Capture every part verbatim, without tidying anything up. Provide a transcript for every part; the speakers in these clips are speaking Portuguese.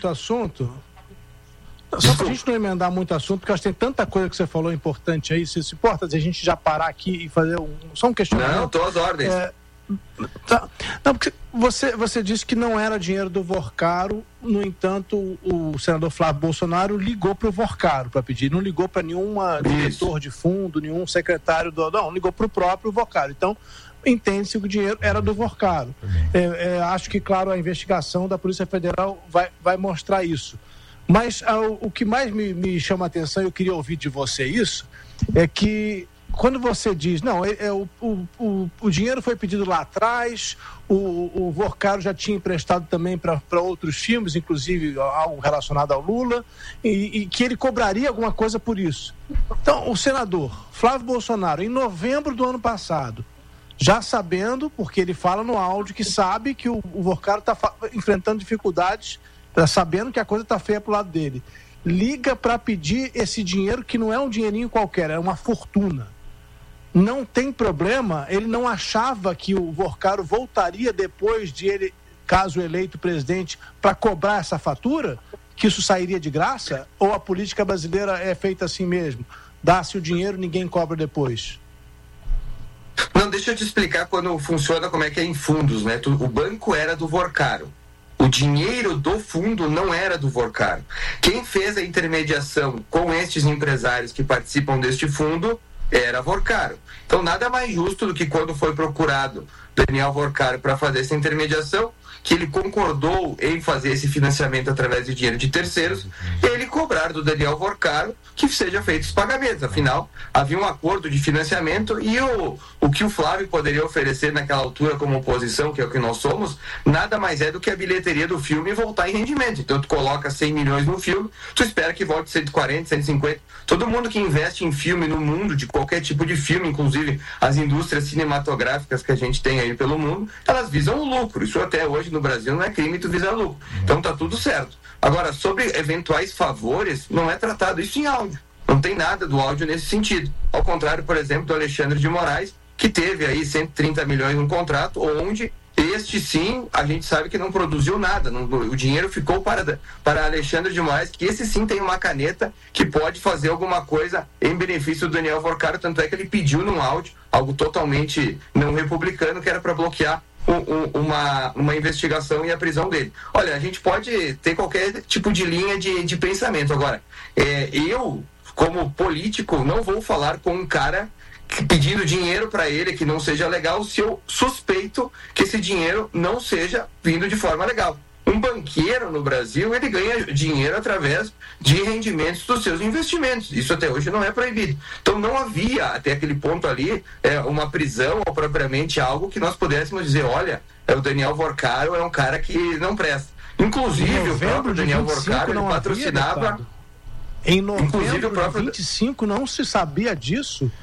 assunto, só para a gente não emendar muito assunto, porque acho que tem tanta coisa que você falou importante aí, se se importa a gente já parar aqui e fazer um, só um questionamento? Não, estou às ordens. É, tá, não, porque você, você disse que não era dinheiro do Vorcaro, no entanto, o, o senador Flávio Bolsonaro ligou para o Vorcaro para pedir, não ligou para nenhum diretor de fundo, nenhum secretário do... Não, ligou para o próprio Vorcaro. Então, entende-se que o dinheiro era do Vorcaro. É, é, acho que, claro, a investigação da Polícia Federal vai, vai mostrar isso. Mas ah, o, o que mais me, me chama a atenção, eu queria ouvir de você isso, é que quando você diz, não, é, é, o, o, o, o dinheiro foi pedido lá atrás, o, o Vorcaro já tinha emprestado também para outros filmes, inclusive algo relacionado ao Lula, e, e que ele cobraria alguma coisa por isso. Então, o senador Flávio Bolsonaro, em novembro do ano passado, já sabendo, porque ele fala no áudio que sabe que o, o Vorcaro está enfrentando dificuldades, tá sabendo que a coisa está feia pro lado dele, liga para pedir esse dinheiro que não é um dinheirinho qualquer, é uma fortuna. Não tem problema, ele não achava que o Vorcaro voltaria depois de ele, caso eleito presidente, para cobrar essa fatura, que isso sairia de graça? Ou a política brasileira é feita assim mesmo? Dá-se o dinheiro, ninguém cobra depois? Não, deixa eu te explicar quando funciona, como é que é em fundos, né? O banco era do Vorcaro. O dinheiro do fundo não era do Vorcaro. Quem fez a intermediação com estes empresários que participam deste fundo era Vorcaro. Então, nada mais justo do que quando foi procurado Daniel Vorcaro para fazer essa intermediação, que ele concordou em fazer esse financiamento através de dinheiro de terceiros, e ele cobrar do Daniel Vorcaro que seja feito os pagamentos. Afinal, havia um acordo de financiamento e o, o que o Flávio poderia oferecer naquela altura como oposição, que é o que nós somos, nada mais é do que a bilheteria do filme voltar em rendimento. Então, tu coloca cem milhões no filme, tu espera que volte cento e quarenta, cento e cinquenta. Todo mundo que investe em filme no mundo, de qualquer tipo de filme, inclusive as indústrias cinematográficas que a gente tem aí pelo mundo, elas visam o lucro. Isso até hoje no Brasil não é crime tu visar lucro. Então tá tudo certo. Agora, sobre eventuais favores, não é tratado isso em áudio. Não tem nada do áudio nesse sentido. Ao contrário, por exemplo, do Alexandre de Moraes, que teve aí cento e trinta milhões no contrato, onde este sim, a gente sabe que não produziu nada. Não, o dinheiro ficou para, para Alexandre de Moraes, que esse sim tem uma caneta que pode fazer alguma coisa em benefício do Daniel Vorcaro, tanto é que ele pediu num áudio algo totalmente não republicano, que era para bloquear Uma, uma investigação e a prisão dele. Olha, a gente pode ter qualquer tipo de linha de, de pensamento. Agora, é, eu, como político, não vou falar com um cara pedindo dinheiro para ele que não seja legal, se eu suspeito que esse dinheiro não seja vindo de forma legal. Um banqueiro no Brasil, ele ganha dinheiro através de rendimentos dos seus investimentos. Isso até hoje não é proibido. Então não havia, até aquele ponto ali, é, uma prisão ou propriamente algo que nós pudéssemos dizer, olha, é, o Daniel Vorcaro é um cara que não presta. Inclusive, o próprio Daniel Vorcaro, ele patrocinava... Havia, em novembro de próprio... vinte e cinco não se sabia disso?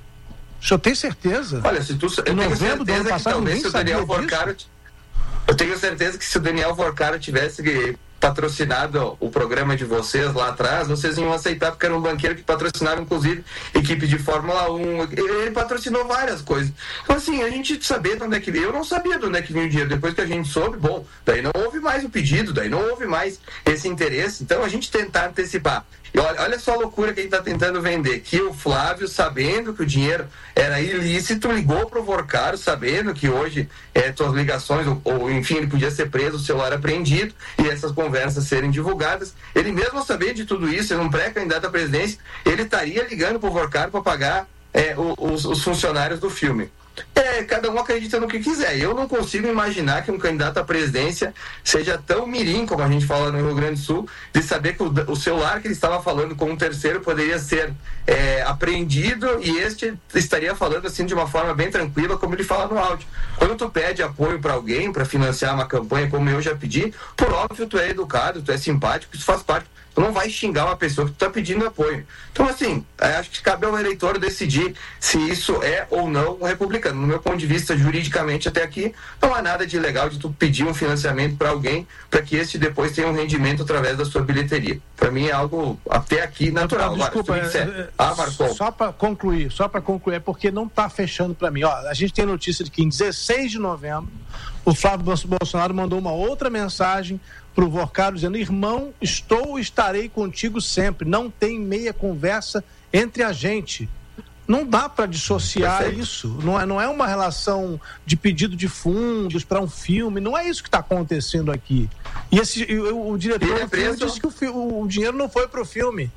O senhor tem certeza? Olha, se tu... Eu em tenho novembro do ano certeza passado, que talvez se o Daniel Vorcaro... Eu tenho certeza que se o Daniel Vorcaro tivesse patrocinado o programa de vocês lá atrás, vocês iam aceitar, porque era um banqueiro que patrocinava, inclusive, equipe de Fórmula um. Ele patrocinou várias coisas. Então, assim, a gente sabia de onde é que... Eu não sabia de onde é que vinha o dinheiro. Depois que a gente soube, bom, daí não houve mais o pedido, daí não houve mais esse interesse. Então, a gente tentar antecipar. E olha, olha só a loucura que a gente está tentando vender. Que o Flávio, sabendo que o dinheiro era ilícito, ligou para o Vorcaro, sabendo que hoje é, suas ligações, ou, ou enfim, ele podia ser preso, o celular apreendido, e essas conversas serem divulgadas. Ele mesmo sabendo de tudo isso, ele um pré-candidato à presidência, ele estaria ligando para o Vorcaro para pagar é, os, os funcionários do filme. É, cada um acredita no que quiser. Eu não consigo imaginar que um candidato à presidência seja tão mirim, como a gente fala no Rio Grande do Sul, de saber que o, o celular que ele estava falando com um terceiro poderia ser é, apreendido e este estaria falando assim de uma forma bem tranquila, como ele fala no áudio. Quando tu pede apoio para alguém, para financiar uma campanha, como eu já pedi, por óbvio tu é educado, tu é simpático, isso faz parte. Tu não vai xingar uma pessoa que tu está pedindo apoio. Então, assim, acho que cabe ao eleitor decidir se isso é ou não um republicano. No meu ponto de vista, juridicamente, até aqui, não há nada de ilegal de tu pedir um financiamento para alguém para que este depois tenha um rendimento através da sua bilheteria. Para mim é algo, até aqui, natural. Agora, desculpa, Agora, disser, é, é, ah, Marcon. Só para concluir, só para concluir, é porque não está fechando para mim. Ó, a gente tem notícia de que em dezesseis de novembro, o Flávio Bolsonaro mandou uma outra mensagem para o Vorcaro dizendo: irmão, estou e estarei contigo sempre, não tem meia conversa entre a gente. Não dá para dissociar Perfeito. isso, não é, não é uma relação de pedido de fundos para um filme, não é isso que está acontecendo aqui. E esse, o, o diretor do filme disse que o, o dinheiro não foi para o filme.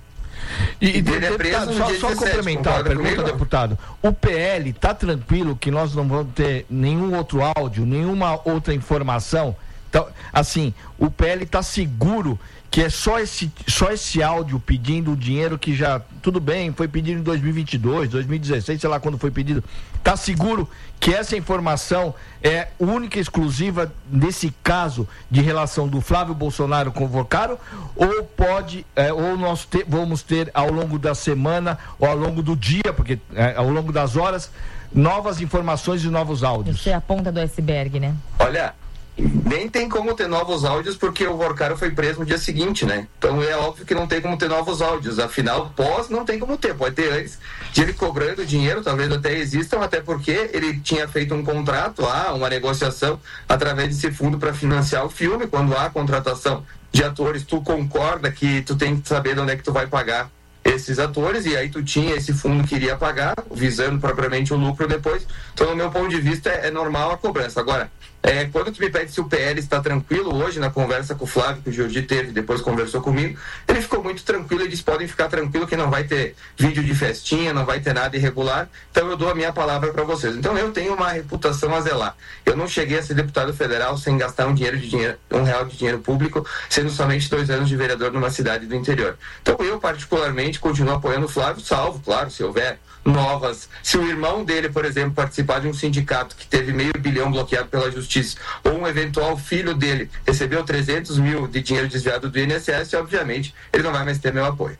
E, e deputado, só, só complementar a pergunta, comigo? deputado. O P L está tranquilo que nós não vamos ter nenhum outro áudio, nenhuma outra informação? Então, assim, o P L está seguro que é só esse, só esse áudio pedindo o dinheiro que já, tudo bem, foi pedido em dois mil e vinte e dois, dois mil e dezesseis, sei lá quando foi pedido. Está seguro que essa informação é única e exclusiva nesse caso de relação do Flávio Bolsonaro com o Vorcaro? Ou pode, é, ou nós te, vamos ter ao longo da semana ou ao longo do dia, porque é, ao longo das horas, novas informações e novos áudios? Isso é a ponta do iceberg, né? Olha, nem tem como ter novos áudios porque o Vorcaro foi preso no dia seguinte, né? Então é óbvio que não tem como ter novos áudios. Afinal, pós não tem como ter. Pode ter antes de ele cobrando dinheiro, talvez até existam, até porque ele tinha feito um contrato lá, uma negociação através desse fundo para financiar o filme. Quando há contratação de atores, tu concorda que tu tem que saber de onde é que tu vai pagar esses atores, e aí tu tinha esse fundo que iria pagar, visando propriamente o lucro depois. Então, no meu ponto de vista, é, é normal a cobrança. Agora, é, quando tu me pede se o P L está tranquilo, hoje, na conversa com o Flávio, que o Jordi teve, depois conversou comigo, ele ficou muito tranquilo e disse: podem ficar tranquilo que não vai ter vídeo de festinha, não vai ter nada irregular, então eu dou a minha palavra para vocês. Então, eu tenho uma reputação a zelar. Eu não cheguei a ser deputado federal sem gastar um dinheiro de dinheiro, um real de dinheiro público, sendo somente dois anos de vereador numa cidade do interior. Então, eu, particularmente, continuo apoiando o Flávio, salvo, claro, se houver novas, se o irmão dele, por exemplo, participar de um sindicato que teve meio bilhão bloqueado pela justiça, ou um eventual filho dele recebeu trezentos mil de dinheiro desviado do I N S S, obviamente ele não vai mais ter meu apoio.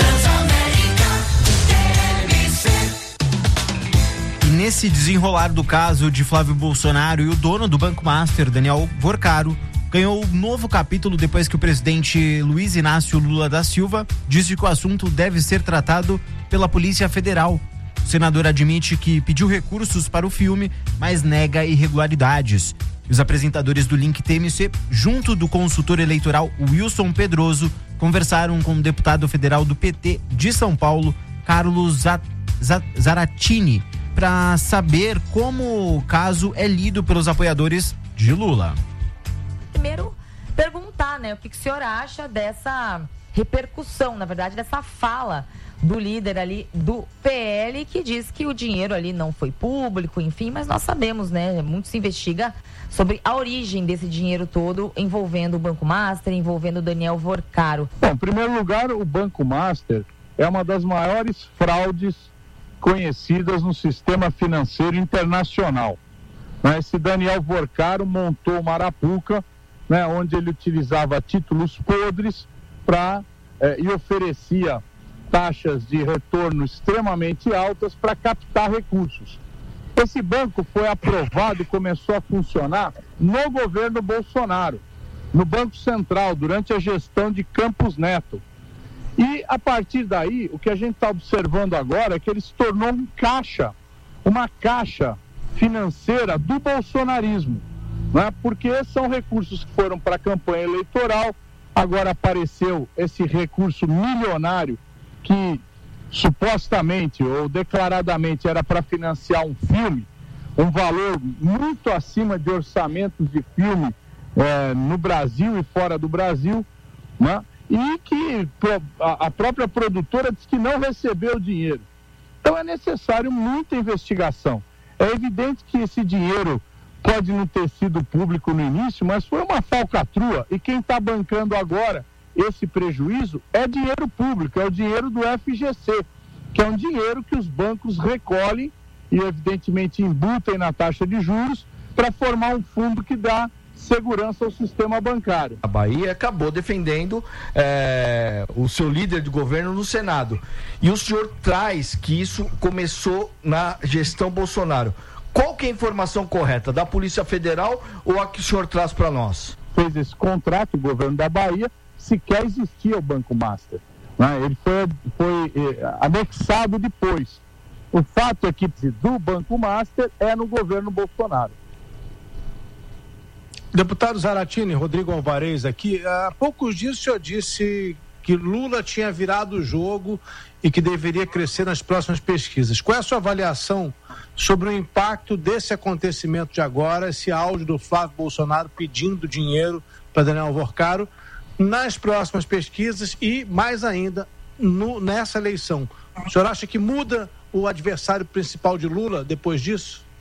E nesse desenrolar do caso de Flávio Bolsonaro, e o dono do Banco Master, Daniel Vorcaro, ganhou um novo capítulo depois que o presidente Luiz Inácio Lula da Silva disse que o assunto deve ser tratado pela Polícia Federal. O senador admite que pediu recursos para o filme, mas nega irregularidades. Os apresentadores do Link T M C, junto do consultor eleitoral Wilson Pedroso, conversaram com o deputado federal do P T de São Paulo, Carlos Zaratini, para saber como o caso é lido pelos apoiadores de Lula. Primeiro, perguntar, né, o que, que o senhor acha dessa repercussão, na verdade, dessa fala do líder ali do P L, que diz que o dinheiro ali não foi público, enfim, mas nós sabemos, né, muito se investiga sobre a origem desse dinheiro todo envolvendo o Banco Master, envolvendo o Daniel Vorcaro. Bom, em primeiro lugar, o Banco Master é uma das maiores fraudes conhecidas no sistema financeiro internacional. Esse Daniel Vorcaro montou uma arapuca, né, onde ele utilizava títulos podres pra, eh, e oferecia taxas de retorno extremamente altas para captar recursos. Esse banco foi aprovado e começou a funcionar no governo Bolsonaro, no Banco Central, durante a gestão de Campos Neto. E a partir daí, o que a gente está observando agora é que ele se tornou um caixa, uma caixa financeira do bolsonarismo, né? Porque são recursos que foram para a campanha eleitoral. Agora apareceu esse recurso milionário que supostamente ou declaradamente era para financiar um filme, um valor muito acima de orçamentos de filme eh, no Brasil e fora do Brasil, né? E que a própria produtora disse que não recebeu o dinheiro. Então é necessário muita investigação. É evidente que esse dinheiro pode não ter sido público no início, mas foi uma falcatrua, e quem está bancando agora esse prejuízo é dinheiro público, é o dinheiro do F G C, que é um dinheiro que os bancos recolhem e evidentemente embutem na taxa de juros para formar um fundo que dá segurança ao sistema bancário. A Bahia acabou defendendo é, o seu líder de governo no Senado. E o senhor traz que isso começou na gestão Bolsonaro. Qual que é a informação correta? Da Polícia Federal ou a que o senhor traz para nós? Fez esse contrato, o governo da Bahia, sequer existia o Banco Master, né? Ele foi, foi eh, anexado depois. O fato é que do Banco Master é no governo Bolsonaro. Deputado Zaratini, Rodrigo Alvarez aqui, há poucos dias o senhor disse que Lula tinha virado o jogo e que deveria crescer nas próximas pesquisas. Qual é a sua avaliação sobre o impacto desse acontecimento de agora, esse áudio do Flávio Bolsonaro pedindo dinheiro para Daniel Vorcaro nas próximas pesquisas e, mais ainda, no, nessa eleição? O senhor acha que muda o adversário principal de Lula depois disso?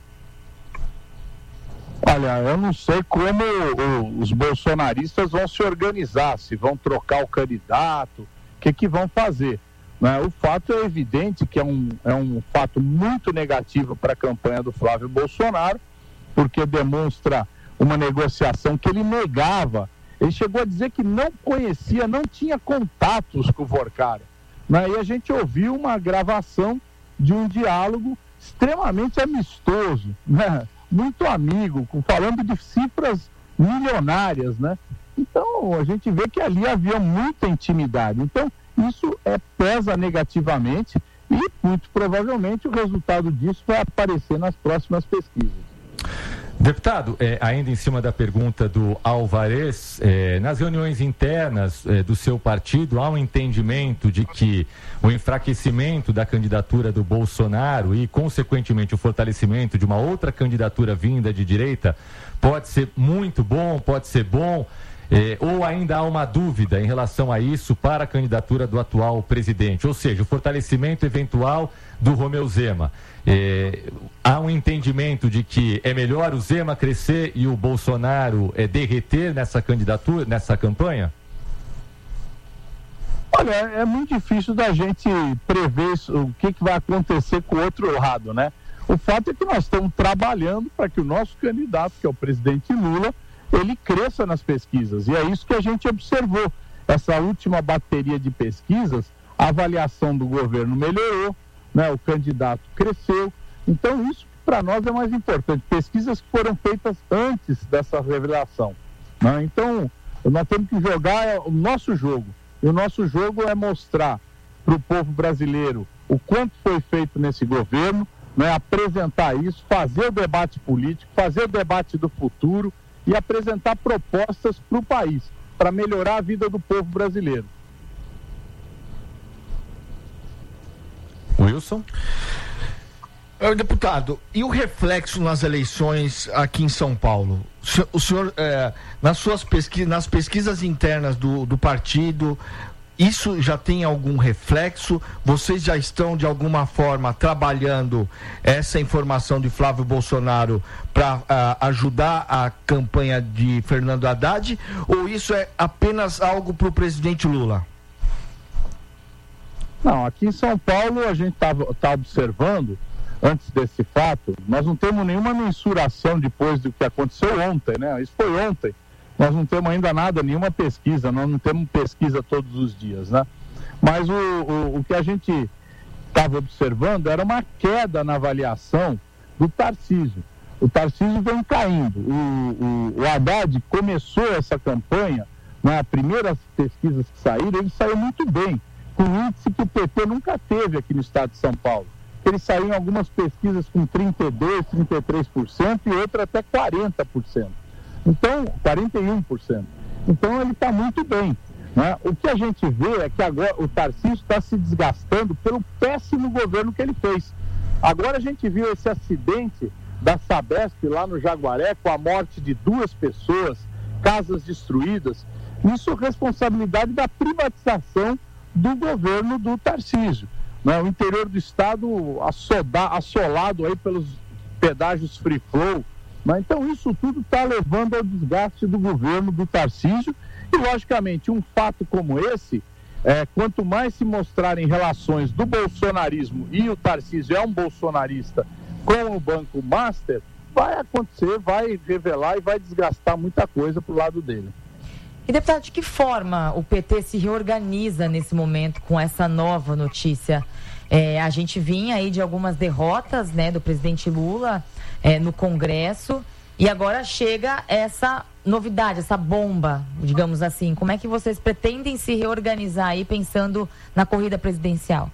Olha, eu não sei como o, os bolsonaristas vão se organizar, se vão trocar o candidato, o que que vão fazer, né? O fato é evidente que é um, é um fato muito negativo para a campanha do Flávio Bolsonaro, porque demonstra uma negociação que ele negava. Ele chegou a dizer que não conhecia, não tinha contatos com o Vorcaro, né? E a gente ouviu uma gravação de um diálogo extremamente amistoso, né? Muito amigo, falando de cifras milionárias, né? Então, a gente vê que ali havia muita intimidade. Então, isso é, pesa negativamente e, muito provavelmente, o resultado disso vai aparecer nas próximas pesquisas. Deputado, é, ainda em cima da pergunta do Alvarez, é, nas reuniões internas é, do seu partido, há um entendimento de que o enfraquecimento da candidatura do Bolsonaro e, consequentemente, o fortalecimento de uma outra candidatura vinda de direita pode ser muito bom, pode ser bom, é, ou ainda há uma dúvida em relação a isso para a candidatura do atual presidente, ou seja, o fortalecimento eventual do Romeu Zema. É, há um entendimento de que é melhor o Zema crescer e o Bolsonaro é, derreter nessa candidatura, nessa campanha? Olha, é muito difícil da gente prever isso, o que, que vai acontecer com o outro lado, né? O fato é que nós estamos trabalhando para que o nosso candidato, que é o presidente Lula, ele cresça nas pesquisas. E é isso que a gente observou. Essa última bateria de pesquisas, a avaliação do governo melhorou, né? O candidato cresceu. Então isso para nós é mais importante. Pesquisas que foram feitas antes dessa revelação, né? Então nós temos que jogar o nosso jogo. E o nosso jogo é mostrar para o povo brasileiro o quanto foi feito nesse governo, né? Apresentar isso, fazer o debate político, fazer o debate do futuro e apresentar propostas para o país, para melhorar a vida do povo brasileiro. Wilson? Deputado, e o reflexo nas eleições aqui em São Paulo? O senhor, é, nas suas pesquisas, nas pesquisas internas do, do partido, isso já tem algum reflexo? Vocês já estão, de alguma forma, trabalhando essa informação de Flávio Bolsonaro para uh, ajudar a campanha de Fernando Haddad? Ou isso é apenas algo para o presidente Lula? Não, aqui em São Paulo a gente está tá observando, antes desse fato, nós não temos nenhuma mensuração depois do que aconteceu ontem, né? Isso foi ontem. Nós não temos ainda nada, nenhuma pesquisa, nós não temos pesquisa todos os dias, né? Mas o, o, o que a gente estava observando era uma queda na avaliação do Tarcísio. O Tarcísio vem caindo. O, o, o Haddad começou essa campanha, né? As primeiras pesquisas que saíram, ele saiu muito bem, com um índice que o P T nunca teve aqui no estado de São Paulo. Ele saiu em algumas pesquisas com trinta e dois por cento, trinta e três por cento e outra até quarenta por cento. Então, quarenta e um por cento. Então ele está muito bem, né? O que a gente vê é que agora o Tarcísio está se desgastando pelo péssimo governo que ele fez. Agora a gente viu esse acidente da Sabesp lá no Jaguaré, com a morte de duas pessoas, casas destruídas. Isso é responsabilidade da privatização do governo do Tarcísio, né? O interior do estado assoda, assolado aí pelos pedágios free flow, né? Então isso tudo está levando ao desgaste do governo do Tarcísio e, logicamente, um fato como esse, é, quanto mais se mostrarem relações do bolsonarismo, e o Tarcísio é um bolsonarista, com o Banco Master, vai acontecer, vai revelar e vai desgastar muita coisa pro lado dele. E, deputado, de que forma o P T se reorganiza nesse momento com essa nova notícia? É, a gente vinha aí de algumas derrotas, né, do presidente Lula é, no Congresso, e agora chega essa novidade, essa bomba, digamos assim. Como é que vocês pretendem se reorganizar aí pensando na corrida presidencial?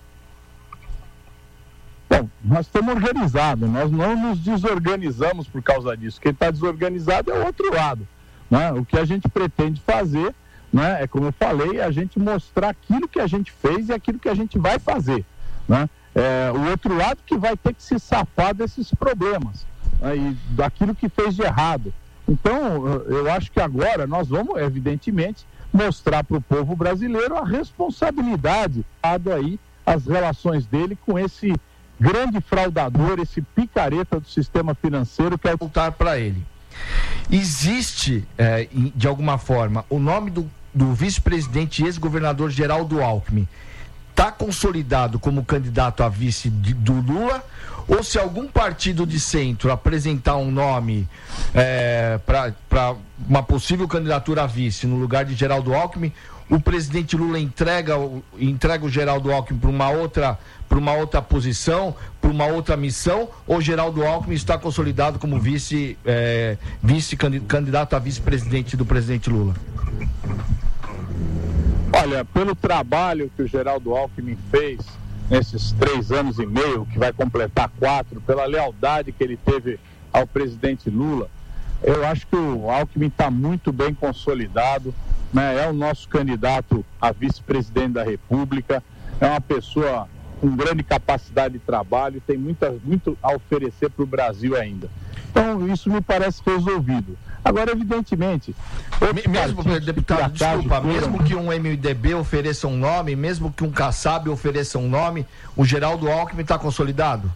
Bom, nós estamos organizados, nós não nos desorganizamos por causa disso. Quem está desorganizado é o outro lado. né? O que a gente pretende fazer, né, é como eu falei, a gente mostrar aquilo que a gente fez e aquilo que a gente vai fazer, né? É, o outro lado que vai ter que se safar desses problemas, né, e daquilo que fez de errado. Então, eu acho que agora nós vamos, evidentemente, mostrar para o povo brasileiro a responsabilidade, dado aí as relações dele com esse grande fraudador, esse picareta do sistema financeiro que é voltar para ele. Existe, é, de alguma forma, o nome do, do vice-presidente e ex-governador Geraldo Alckmin está consolidado como candidato a vice de, do Lula, ou se algum partido de centro apresentar um nome é, para uma possível candidatura a vice no lugar de Geraldo Alckmin, o presidente Lula entrega, entrega o Geraldo Alckmin para uma outra, para uma outra posição, para uma outra missão, ou Geraldo Alckmin está consolidado como vice, é, vice candidato a vice-presidente do presidente Lula? Olha, pelo trabalho que o Geraldo Alckmin fez nesses três anos e meio, que vai completar quatro, pela lealdade que ele teve ao presidente Lula, eu acho que o Alckmin está muito bem consolidado, né? É o nosso candidato a vice-presidente da República, é uma pessoa com grande capacidade de trabalho, tem muita, muito a oferecer para o Brasil ainda. Então, isso me parece resolvido. Agora, evidentemente... Mesmo, deputado, desculpa, foram... mesmo que um M D B ofereça um nome, mesmo que um Kassab ofereça um nome, o Geraldo Alckmin está consolidado?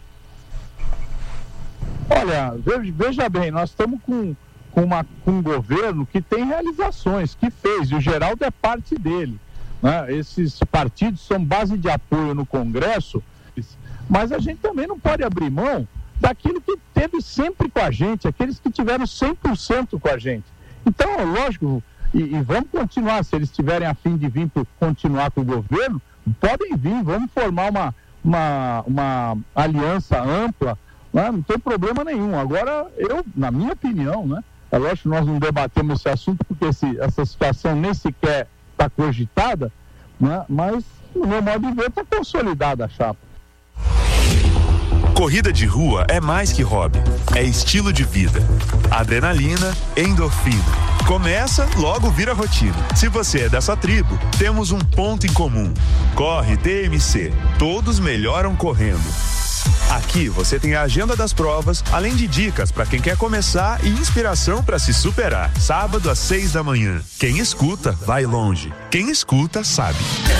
Olha, veja bem, nós estamos com, com, uma, com um governo que tem realizações, que fez, e o Geraldo é parte dele, né? Esses partidos são base de apoio no Congresso, mas a gente também não pode abrir mão daquilo que teve sempre com a gente, aqueles que tiveram cem por cento com a gente. Então, lógico, e, e vamos continuar, se eles tiverem a fim de vir por continuar com o governo, podem vir, vamos formar uma, uma, uma aliança ampla, né? Não tem problema nenhum. Agora, eu, na minha opinião, né, é lógico que nós não debatemos esse assunto, porque esse, essa situação nem sequer está cogitada, né, mas, no meu modo de ver, está consolidada a chapa. Corrida de rua é mais que hobby, é estilo de vida. Adrenalina, endorfina. Começa, logo vira rotina. Se você é dessa tribo, temos um ponto em comum. Corre T M C. Todos melhoram correndo. Aqui você tem a agenda das provas, além de dicas para quem quer começar e inspiração para se superar. Sábado às seis da manhã. Quem escuta, vai longe. Quem escuta, sabe.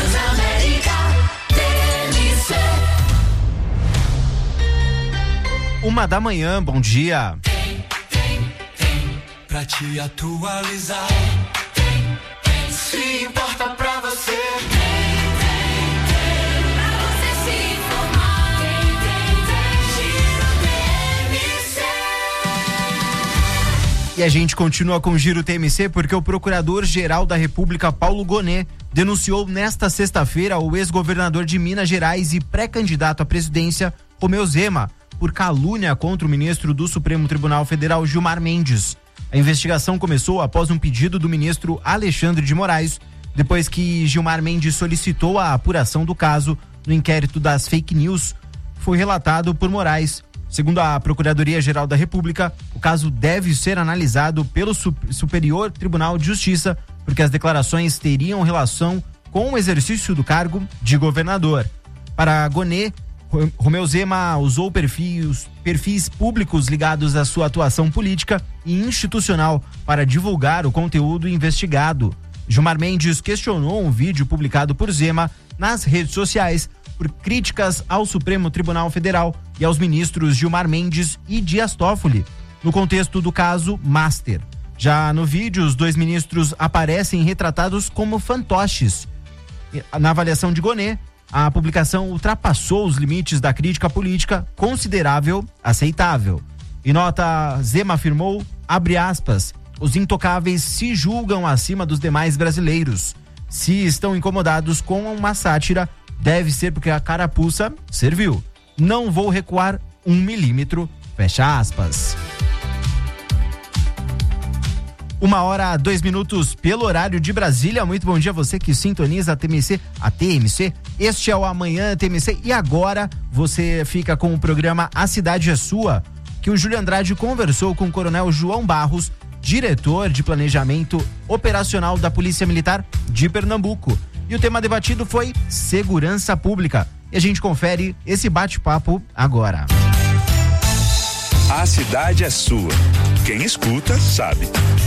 Uma da manhã, bom dia. Tem, tem, tem, pra te atualizar. Tem, tem, se importa pra você. Tem, tem, tem, pra você se informar. Tem, tem, tem, Giro T M C. E a gente continua com o Giro T M C porque o Procurador-Geral da República, Paulo Gonet, denunciou nesta sexta-feira o ex-governador de Minas Gerais e pré-candidato à presidência, Romeu Zema, por calúnia contra o ministro do Supremo Tribunal Federal, Gilmar Mendes. A investigação começou após um pedido do ministro Alexandre de Moraes, depois que Gilmar Mendes solicitou a apuração do caso no inquérito das fake news. Foi relatado por Moraes. Segundo a Procuradoria-Geral da República, o caso deve ser analisado pelo Superior Tribunal de Justiça, porque as declarações teriam relação com o exercício do cargo de governador. Para Gonet, Romeu Zema usou perfis, perfis públicos ligados à sua atuação política e institucional para divulgar o conteúdo investigado. Gilmar Mendes questionou um vídeo publicado por Zema nas redes sociais por críticas ao Supremo Tribunal Federal e aos ministros Gilmar Mendes e Dias Toffoli, no contexto do caso Master. Já no vídeo, os dois ministros aparecem retratados como fantoches. Na avaliação de Gonet, a publicação ultrapassou os limites da crítica política considerável, aceitável. Em nota, Zema afirmou, abre aspas, os intocáveis se julgam acima dos demais brasileiros. Se estão incomodados com uma sátira, deve ser porque a carapuça serviu. Não vou recuar um milímetro, fecha aspas. Uma hora, dois minutos pelo horário de Brasília. Muito bom dia a você que sintoniza a T M C, a T M C. Este é o Amanhã T M C e agora você fica com o programa A Cidade é Sua, que o Júlio Andrade conversou com o Coronel João Barros, diretor de planejamento operacional da Polícia Militar de Pernambuco. E o tema debatido foi segurança pública. E a gente confere esse bate-papo agora. A cidade é sua. Quem escuta, sabe.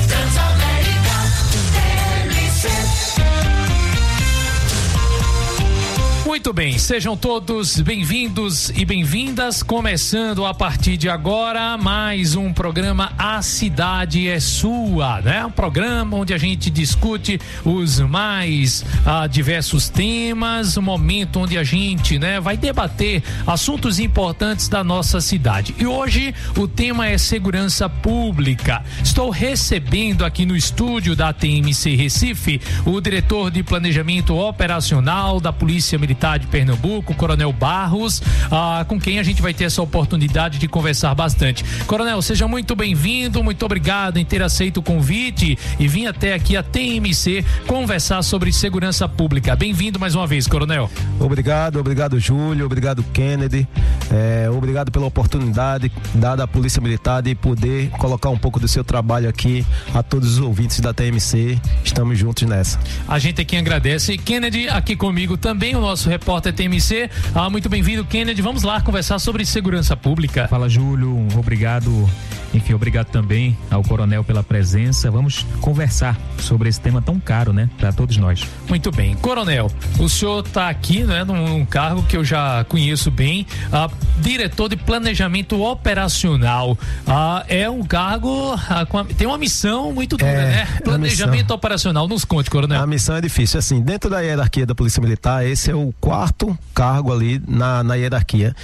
Muito bem, sejam todos bem-vindos e bem-vindas. Começando a partir de agora mais um programa A Cidade é Sua, né? Um programa onde a gente discute os mais ah, diversos temas, um momento onde a gente, né, vai debater assuntos importantes da nossa cidade. E hoje o tema é segurança pública. Estou recebendo aqui no estúdio da T M C Recife o diretor de planejamento operacional da Polícia Militar de Pernambuco, Coronel Barros, ah, com quem a gente vai ter essa oportunidade de conversar bastante. Coronel, seja muito bem-vindo, muito obrigado em ter aceito o convite e vir até aqui a T M C conversar sobre segurança pública. Bem-vindo mais uma vez, Coronel. Obrigado, obrigado, Júlio, obrigado, Kennedy, é, obrigado pela oportunidade dada à Polícia Militar de poder colocar um pouco do seu trabalho aqui a todos os ouvintes da T M C. Estamos juntos nessa. A gente aqui agradece. Kennedy, aqui comigo também, o nosso repórter T M C. Ah, muito bem-vindo, Kennedy. Vamos lá conversar sobre segurança pública. Fala, Júlio. Obrigado. Enfim, obrigado também ao Coronel pela presença. Vamos conversar sobre esse tema tão caro, né, para todos nós. Muito bem. Coronel, o senhor está aqui, né, num cargo que eu já conheço bem, ah, diretor de planejamento operacional. Ah, é um cargo, ah, com a, tem uma missão muito dura, é, né? Planejamento operacional. Nos conte, Coronel. A missão é difícil. Assim, dentro da hierarquia da Polícia Militar, esse é o quarto cargo ali na, na hierarquia.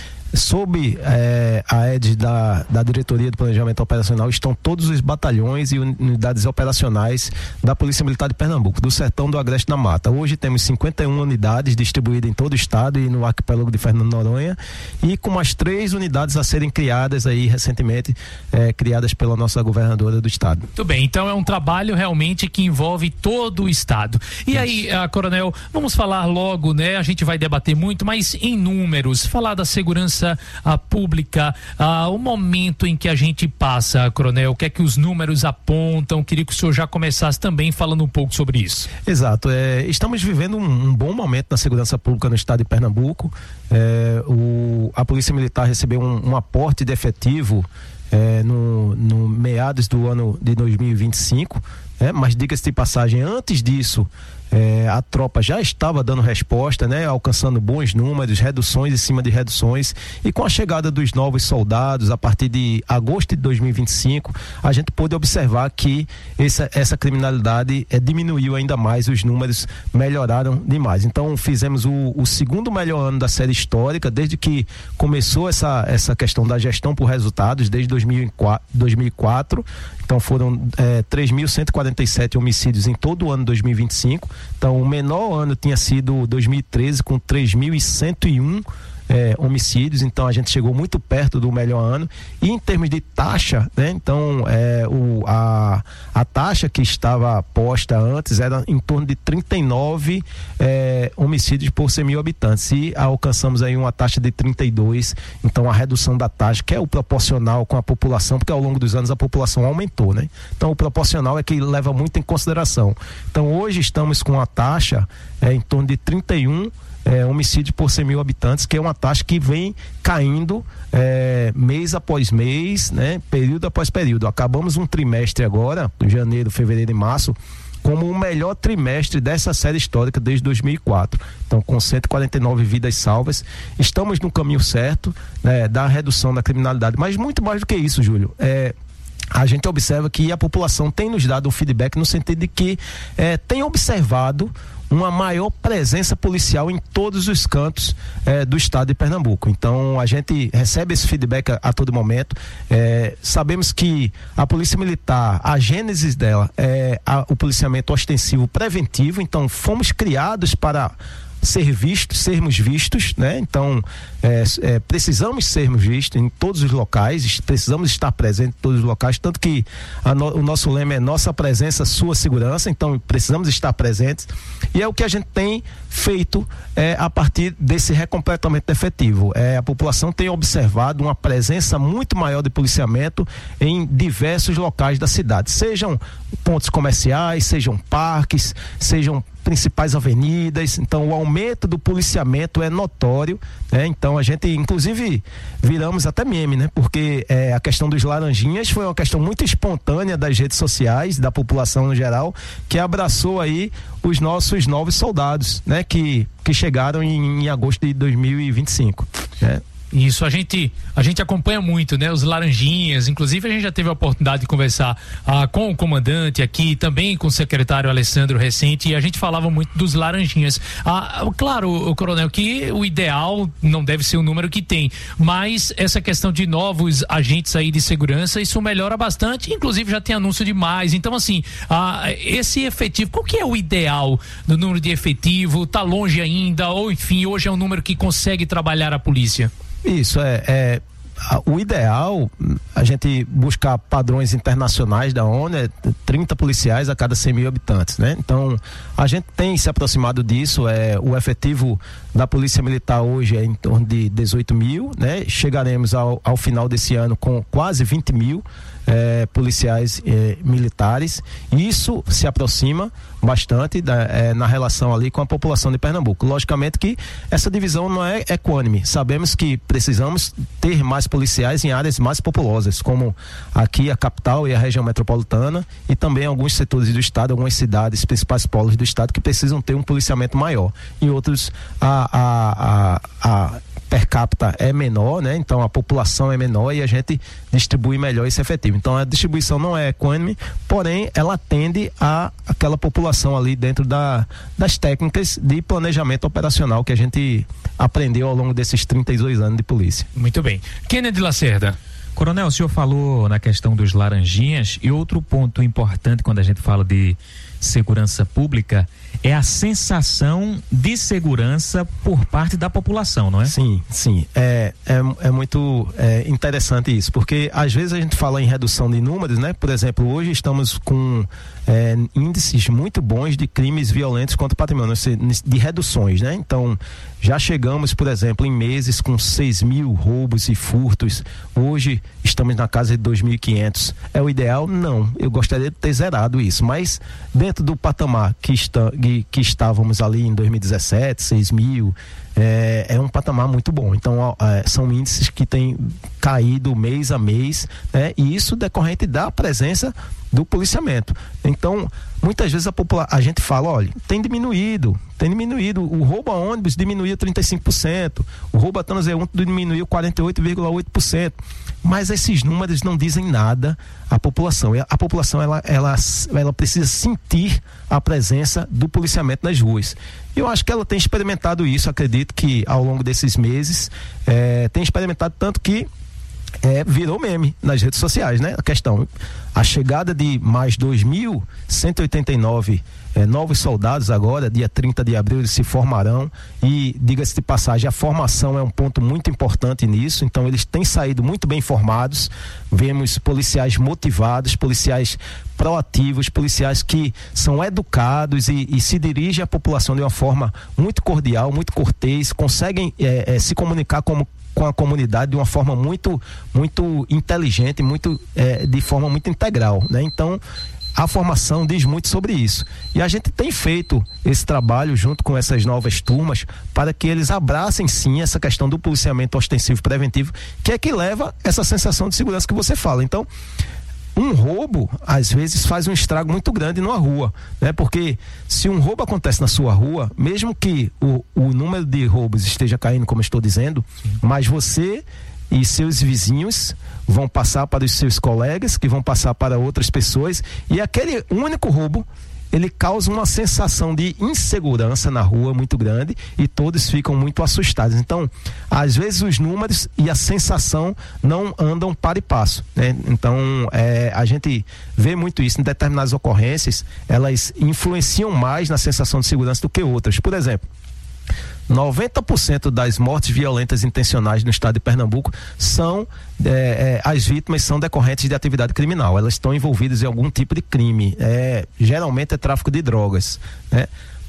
Sob é, a égide da, da Diretoria de Planejamento Operacional estão todos os batalhões e unidades operacionais da Polícia Militar de Pernambuco, do Sertão, do Agreste, da Mata. Hoje temos cinquenta e uma unidades distribuídas em todo o estado e no arquipélago de Fernando Noronha, e com mais três unidades a serem criadas aí recentemente, é, criadas pela nossa governadora do estado. Muito bem, então é um trabalho realmente que envolve todo o estado. E Isso. aí, a, Coronel, vamos falar logo, né? A gente vai debater muito, mas em números, falar da segurança a pública, ah, o momento em que a gente passa, Coronel, o que é que os números apontam? Queria que o senhor já começasse também falando um pouco sobre isso. Exato, é, estamos vivendo um, um bom momento na segurança pública no estado de Pernambuco. É, o, a Polícia Militar recebeu um, um aporte de efetivo é, no, no meados do ano de dois mil e vinte e cinco, é, mas diga-se de passagem, antes disso É, a tropa já estava dando resposta, né, alcançando bons números, reduções em cima de reduções, e com a chegada dos novos soldados a partir de agosto de dois mil e vinte e cinco, a gente pôde observar que essa, essa criminalidade é, diminuiu ainda mais, os números melhoraram demais. Então fizemos o, o segundo melhor ano da série histórica desde que começou essa, essa questão da gestão por resultados, desde dois mil e quatro. Então foram é, três mil cento e quarenta e sete homicídios em todo o ano de dois mil e vinte e cinco. Então o menor ano tinha sido dois mil e treze, com três mil e cento e um É, homicídios. Então a gente chegou muito perto do melhor ano. E em termos de taxa, né, então é, o, a, a taxa que estava posta antes era em torno de trinta e nove é, homicídios por cem mil habitantes, e alcançamos aí uma taxa de trinta e dois. Então a redução da taxa, que é o proporcional com a população, porque ao longo dos anos a população aumentou, né? Então o proporcional é que leva muito em consideração. Então hoje estamos com a taxa é, em torno de trinta e um É, homicídio por cem mil habitantes, que é uma taxa que vem caindo é, mês após mês, né, período após período. Acabamos um trimestre agora, janeiro, fevereiro e março, como o melhor trimestre dessa série histórica desde dois mil e quatro. Então, com cento e quarenta e nove vidas salvas, estamos no caminho certo, né, da redução da criminalidade. Mas muito mais do que isso, Júlio, é... a gente observa que a população tem nos dado um feedback no sentido de que é, tem observado uma maior presença policial em todos os cantos é, do estado de Pernambuco. Então a gente recebe esse feedback a, a todo momento. É, sabemos que a Polícia Militar, a gênese dela é a, o policiamento ostensivo preventivo. Então fomos criados para ser vistos, sermos vistos, né? Então, é, é, precisamos sermos vistos em todos os locais, precisamos estar presentes em todos os locais, tanto que a no, o nosso lema é nossa presença, sua segurança, então precisamos estar presentes, e é o que a gente tem feito é, a partir desse recompletamento efetivo. É, a população tem observado uma presença muito maior de policiamento em diversos locais da cidade, sejam pontos comerciais, sejam parques, sejam principais avenidas. Então o aumento do policiamento é notório, né? Então a gente inclusive viramos até meme, né? Porque é, a questão dos laranjinhas foi uma questão muito espontânea das redes sociais, da população no geral, que abraçou aí os nossos novos soldados, né? Que, que chegaram em, em agosto de dois mil e vinte e cinco, né? Isso, a gente, a gente acompanha muito, né? Os laranjinhas, inclusive a gente já teve a oportunidade de conversar ah, com o comandante aqui, também com o secretário Alessandro recente, e a gente falava muito dos laranjinhas. Ah, claro, o coronel, que o ideal não deve ser o número que tem, mas essa questão de novos agentes aí de segurança, isso melhora bastante, inclusive já tem anúncio de mais. Então, assim, ah, esse efetivo, qual que é o ideal do número de efetivo? Tá longe ainda, ou enfim, hoje é um número que consegue trabalhar a polícia? Isso, é, é o ideal, a gente buscar padrões internacionais da ONU, é trinta policiais a cada cem mil habitantes, né? Então, a gente tem se aproximado disso, é, o efetivo da Polícia Militar hoje é em torno de dezoito mil, né? Chegaremos ao, ao final desse ano com quase vinte mil é, policiais é, militares. Isso se aproxima bastante da, é, na relação ali com a população de Pernambuco. Logicamente que essa divisão não é equânime. Sabemos que precisamos ter mais policiais em áreas mais populosas, como aqui a capital e a região metropolitana, e também alguns setores do estado, algumas cidades, principais polos do estado, que precisam ter um policiamento maior. Em outros, a, a, a, a per capita é menor, né? Então a população é menor e a gente distribui melhor esse efetivo. Então a distribuição não é equânime, porém ela atende a aquela população ali dentro da, das técnicas de planejamento operacional que a gente aprendeu ao longo desses trinta e dois anos de polícia. Muito bem. Kennedy Lacerda. Coronel, o senhor falou na questão dos laranjinhas, e outro ponto importante quando a gente fala de segurança pública é a sensação de segurança por parte da população, não é? Sim, sim. É, é, é muito é, interessante isso, porque às vezes a gente fala em redução de números, né? Por exemplo, hoje estamos com é, índices muito bons de crimes violentos contra o patrimônio, de reduções, né? Então, já chegamos, por exemplo, em meses com seis mil roubos e furtos. Hoje estamos na casa de dois mil e quinhentos. É o ideal? Não. Eu gostaria de ter zerado isso, mas dentro do patamar que, está, que, que estávamos ali em dois mil e dezessete, seis mil, é, é um patamar muito bom. Então, é, são índices que têm caído mês a mês, né? E isso decorrente da presença do policiamento. Então, muitas vezes a, popula- a gente fala, olha, tem diminuído, tem diminuído, o roubo a ônibus diminuiu trinta e cinco por cento, o roubo a transeunte diminuiu quarenta e oito vírgula oito por cento, mas esses números não dizem nada à população. A população, ela, ela, ela precisa sentir a presença do policiamento nas ruas. Eu acho que ela tem experimentado isso, acredito que ao longo desses meses, é, tem experimentado tanto que É, virou meme nas redes sociais, né? A questão, a chegada de mais dois mil cento e oitenta e nove é, novos soldados agora, dia trinta de abril eles se formarão, e diga-se de passagem, a formação é um ponto muito importante nisso. Então eles têm saído muito bem formados, vemos policiais motivados, policiais proativos, policiais que são educados e, e se dirigem à população de uma forma muito cordial, muito cortês, conseguem é, é, se comunicar como com a comunidade de uma forma muito, muito inteligente, muito, é, de forma muito integral, né? Então, a formação diz muito sobre isso. E a gente tem feito esse trabalho junto com essas novas turmas para que eles abracem sim essa questão do policiamento ostensivo preventivo, que é que leva essa sensação de segurança que você fala. Então, um roubo, às vezes, faz um estrago muito grande numa rua, né? Porque se um roubo acontece na sua rua, mesmo que o, o número de roubos esteja caindo, como eu estou dizendo, sim, mas você e seus vizinhos vão passar para os seus colegas, que vão passar para outras pessoas, e aquele único roubo, ele causa uma sensação de insegurança na rua muito grande e todos ficam muito assustados. Então, às vezes os números e a sensação não andam para e passo, né? Então, é, a gente vê muito isso em determinadas ocorrências, elas influenciam mais na sensação de segurança do que outras. Por exemplo, noventa por cento das mortes violentas intencionais no estado de Pernambuco são, é, é, as vítimas são decorrentes de atividade criminal, elas estão envolvidas em algum tipo de crime, é, geralmente é tráfico de drogas, né?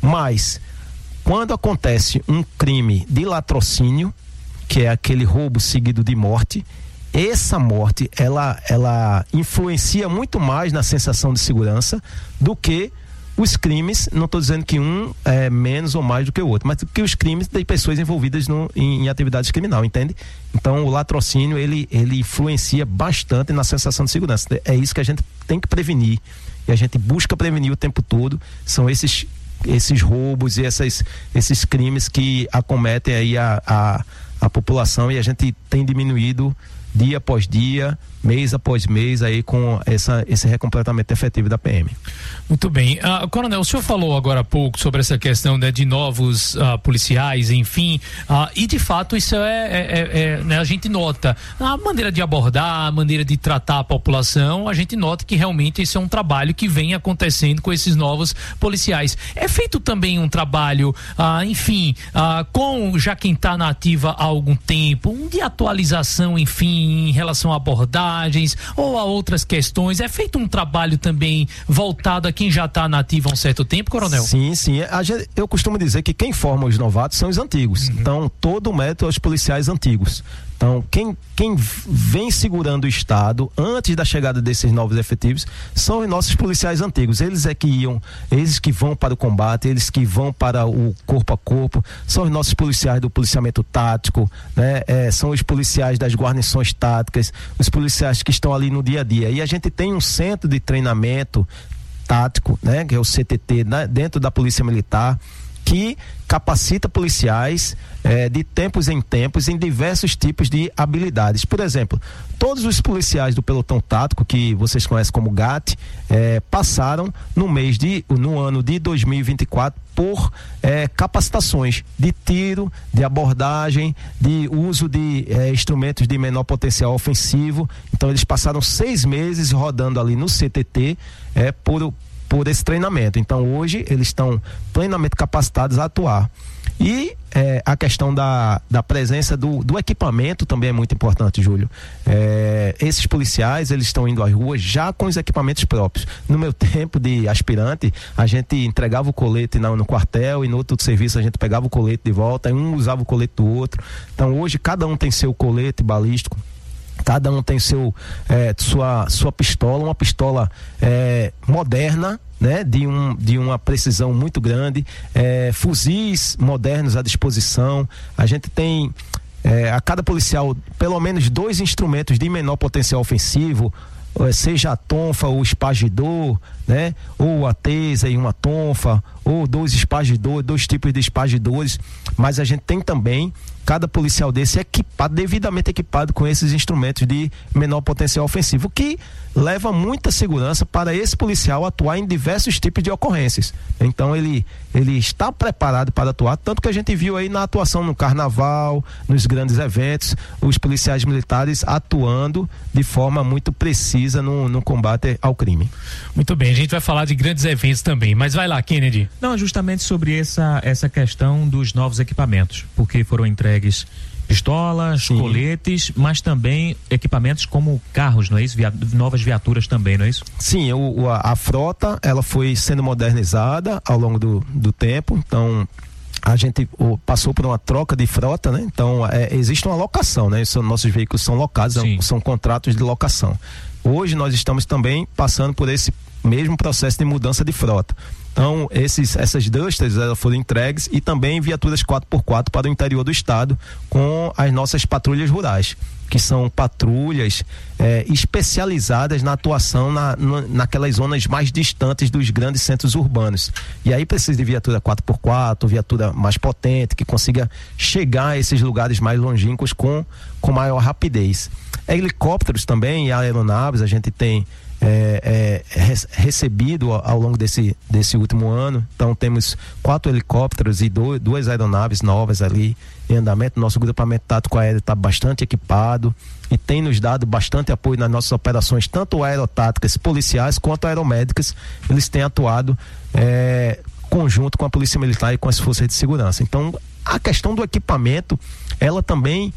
Mas quando acontece um crime de latrocínio, que é aquele roubo seguido de morte, essa morte, ela, ela influencia muito mais na sensação de segurança do que os crimes, não estou dizendo que um é menos ou mais do que o outro, mas do que os crimes de pessoas envolvidas no, em, em atividades criminais, entende? Então o latrocínio, ele, ele influencia bastante na sensação de segurança. É isso que a gente tem que prevenir, e a gente busca prevenir o tempo todo, são esses, esses roubos e essas, esses crimes que acometem aí a, a, a população, e a gente tem diminuído dia após dia, mês após mês, aí com essa, esse recompletamento efetivo da P M. Muito bem. Uh, Coronel, o senhor falou agora há pouco sobre essa questão, né, de novos uh, policiais, enfim, uh, e de fato isso é, é, é, é né, a gente nota a maneira de abordar, a maneira de tratar a população, a gente nota que realmente isso é um trabalho que vem acontecendo com esses novos policiais. É feito também um trabalho, uh, enfim, uh, com já quem está na ativa há algum tempo, um de atualização, enfim, em relação a abordar ou a outras questões, é feito um trabalho também voltado a quem já está nativo há um certo tempo, Coronel? Sim, sim, a gente, eu costumo dizer que quem forma os novatos são os antigos, uhum. Então todo o método é os policiais antigos. Então, quem, quem vem segurando o Estado antes da chegada desses novos efetivos são os nossos policiais antigos. Eles é que iam, eles que vão para o combate, eles que vão para o corpo a corpo, são os nossos policiais do policiamento tático, né? É, são os policiais das guarnições táticas, os policiais que estão ali no dia a dia. E a gente tem um centro de treinamento tático, né? Que é o C T T, né? Dentro da Polícia Militar, que capacita policiais eh, de tempos em tempos em diversos tipos de habilidades. Por exemplo, todos os policiais do pelotão tático, que vocês conhecem como G A T, eh, passaram no mês de, no ano de dois mil e vinte e quatro por eh, capacitações de tiro, de abordagem, de uso de eh, instrumentos de menor potencial ofensivo. Então eles passaram seis meses rodando ali no C T T eh, por por esse treinamento. Então hoje eles estão plenamente capacitados a atuar. E é, a questão da, da presença do, do equipamento também é muito importante, Júlio. É, esses policiais, eles estão indo às ruas já com os equipamentos próprios. No meu tempo de aspirante, a gente entregava o colete no, no quartel, e no outro serviço a gente pegava o colete de volta, e um usava o colete do outro. Então hoje cada um tem seu colete balístico, cada um tem seu, é, sua, sua pistola, uma pistola é, moderna, né? De, um, de uma precisão muito grande, é, fuzis modernos à disposição. A gente tem é, a cada policial pelo menos dois instrumentos de menor potencial ofensivo, seja a tonfa ou o espagidor, né? Ou a tesa e uma tonfa, ou dois espagidores, dois tipos de espagidores. Mas a gente tem também cada policial desse equipado, devidamente equipado com esses instrumentos de menor potencial ofensivo, que leva muita segurança para esse policial atuar em diversos tipos de ocorrências. Então ele, ele está preparado para atuar, tanto que a gente viu aí na atuação no carnaval, nos grandes eventos, os policiais militares atuando de forma muito precisa no, no combate ao crime. Muito bem, a gente vai falar de grandes eventos também, mas vai lá, Kennedy. Não, justamente sobre essa, essa questão dos novos equipamentos, porque foram entregues pistolas, sim, coletes, mas também equipamentos como carros, não é isso? Via, novas viaturas também, não é isso? Sim, o, a, a frota, ela foi sendo modernizada ao longo do, do tempo, então a gente o, passou por uma troca de frota, né? Então é, existe uma locação, né? Isso, nossos veículos são locados, são, são contratos de locação. Hoje nós estamos também passando por esse mesmo processo de mudança de frota. Então, esses, essas Dusters elas foram entregues, e também viaturas quatro por quatro para o interior do estado, com as nossas patrulhas rurais, que são patrulhas é, especializadas na atuação na, na, naquelas zonas mais distantes dos grandes centros urbanos. E aí precisa de viatura quatro por quatro, viatura mais potente, que consiga chegar a esses lugares mais longínquos com, com maior rapidez. Helicópteros também e aeronaves, a gente tem É, é, recebido ao, ao longo desse, desse último ano. Então temos quatro helicópteros e do, duas aeronaves novas ali em andamento. Nosso grupamento tático aéreo está bastante equipado e tem nos dado bastante apoio nas nossas operações, tanto aerotáticas, policiais quanto aeromédicas. Eles têm atuado é, conjunto com a Polícia Militar e com as forças de segurança. Então A questão do equipamento, ela também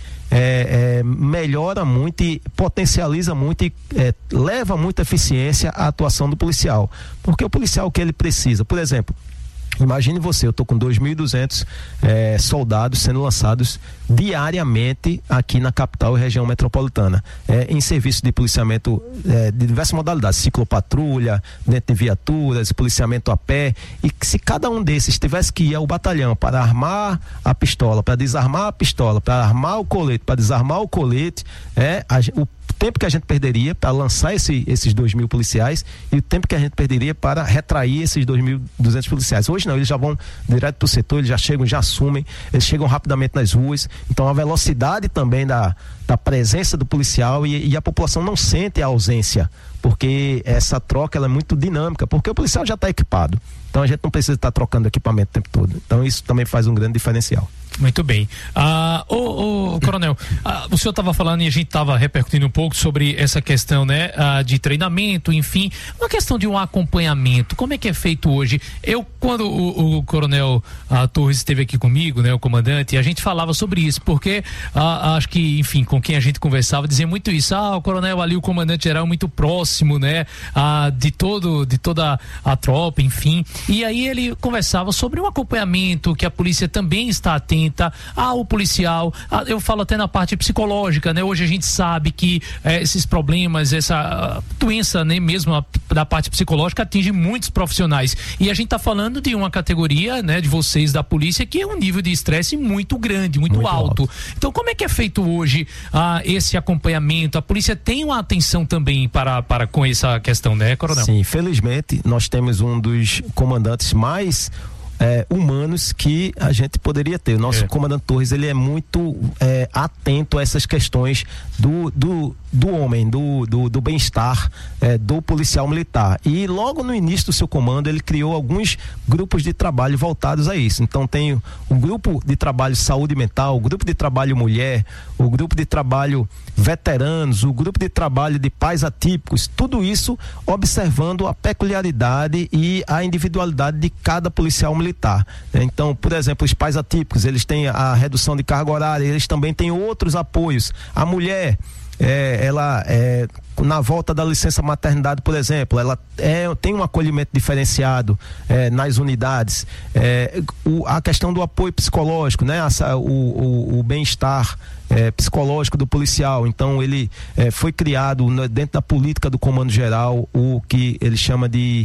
é, é, melhora muito e potencializa muito e é, leva muita eficiência à atuação do policial. Porque o policial que ele precisa, por exemplo, imagine você, eu estou com dois mil e duzentos é, soldados sendo lançados diariamente aqui na capital e região metropolitana, é, em serviço de policiamento é, de diversas modalidades, ciclopatrulha, dentro de viaturas, policiamento a pé, e que se cada um desses tivesse que ir ao batalhão para armar a pistola, para desarmar a pistola, para armar o colete, para desarmar o colete, é, a, o tempo que a gente perderia para lançar esse, esses dois mil policiais e o tempo que a gente perderia para retrair esses dois mil e duzentos policiais. Hoje não, eles já vão direto para o setor, eles já chegam, já assumem, eles chegam rapidamente nas ruas, então a velocidade também da, da presença do policial e, e a população não sente a ausência, porque essa troca ela é muito dinâmica, porque o policial já está equipado, então a gente não precisa estar trocando equipamento o tempo todo, então isso também faz um grande diferencial. Muito bem. Ah, ô, ô, coronel, ah, o senhor estava falando e a gente estava repercutindo um pouco sobre essa questão, né, ah, de treinamento, enfim, uma questão de um acompanhamento. Como é que é feito hoje? Eu, quando o, o coronel ah, Torres esteve aqui comigo, né, o comandante, a gente falava sobre isso, porque ah, acho que, enfim, com quem a gente conversava, dizia muito isso. Ah, o coronel ali, o comandante geral, muito próximo, né, ah, de todo, de toda a tropa, enfim. E aí ele conversava sobre um acompanhamento que a polícia também está atenta ao policial, a, eu falo até na parte psicológica, né? Hoje a gente sabe que eh, esses problemas, essa doença, né, mesmo a, da parte psicológica atinge muitos profissionais, e a gente está falando de uma categoria, né, de vocês da polícia, que é um nível de estresse muito grande, muito, muito alto. alto. Então como é que é feito hoje ah, esse acompanhamento? A polícia tem uma atenção também para, para com essa questão, né, coronel? Sim, felizmente nós temos um dos comandantes mais É, humanos que a gente poderia ter. O nosso é. comandante Torres, ele é muito é, atento a essas questões do, do, do homem, do, do, do bem-estar é, do policial militar. E logo no início do seu comando, ele criou alguns grupos de trabalho voltados a isso. Então tem o grupo de trabalho saúde mental, o grupo de trabalho mulher, o grupo de trabalho veteranos, o grupo de trabalho de pais atípicos, tudo isso observando a peculiaridade e a individualidade de cada policial militar. Então, por exemplo, os pais atípicos, eles têm a redução de carga horária, eles também têm outros apoios. A mulher, é, ela é, na volta da licença maternidade, por exemplo, ela é, tem um acolhimento diferenciado é, nas unidades. É, o, a questão do apoio psicológico, né? Essa, o, o, o bem-estar é, psicológico do policial. Então, ele é, foi criado no, dentro da política do Comando Geral, o que ele chama de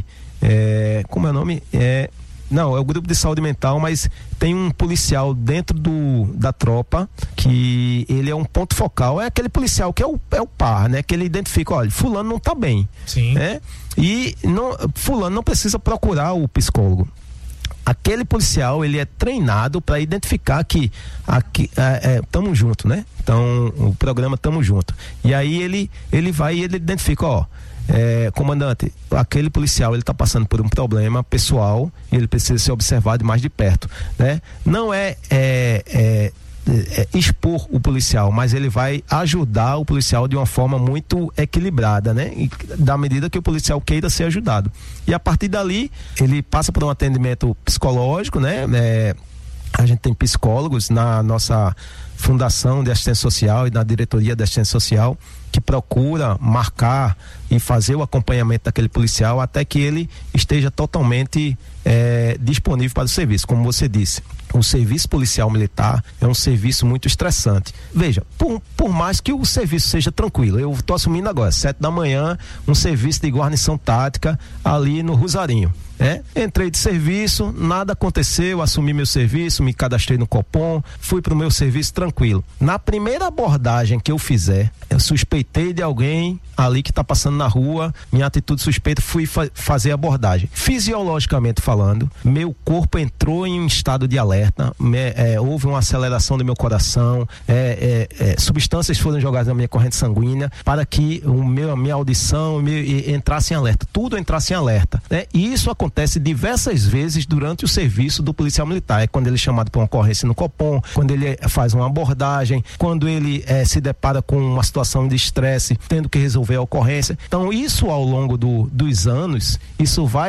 é, como é o nome? É Não, é o grupo de saúde mental, mas tem um policial dentro do, da tropa que ele é um ponto focal. É aquele policial que é o, é o par, né? Que ele identifica, olha, fulano não tá bem. Sim. Né? E não, fulano não precisa procurar o psicólogo. Aquele policial, ele é treinado para identificar que aqui, é, é, tamo junto, né? Então, o programa Tamo Junto. E aí ele, ele vai e ele identifica, ó, É, comandante, aquele policial ele está passando por um problema pessoal e ele precisa ser observado mais de perto, né? Não é, é, é, é expor o policial, mas ele vai ajudar o policial de uma forma muito equilibrada, né? E da medida que o policial queira ser ajudado. E a partir dali ele passa por um atendimento psicológico, né? É, a gente tem psicólogos na nossa Fundação de Assistência Social e na Diretoria de Assistência Social que procura marcar e fazer o acompanhamento daquele policial até que ele esteja totalmente é, disponível para o serviço. Como você disse, o serviço policial militar é um serviço muito estressante. Veja, por, por mais que o serviço seja tranquilo, eu estou assumindo agora, sete da manhã, um serviço de guarnição tática ali no Rosarinho. É, entrei de serviço, nada aconteceu, assumi meu serviço, me cadastrei no Copom, fui pro meu serviço tranquilo. Na primeira abordagem que eu fizer, eu suspeitei de alguém ali que tá passando na rua, minha atitude suspeita, fui fa- fazer a abordagem. Fisiologicamente falando, meu corpo entrou em um estado de alerta, me, é, houve uma aceleração do meu coração, é, é, é, substâncias foram jogadas na minha corrente sanguínea para que o meu, a minha audição meu, e, entrasse em alerta, tudo entrasse em alerta, né? E isso aconteceu acontece diversas vezes durante o serviço do policial militar. É quando ele é chamado para uma ocorrência no Copom, quando ele faz uma abordagem, quando ele é, se depara com uma situação de estresse, tendo que resolver a ocorrência. Então, isso ao longo do, dos anos, isso vai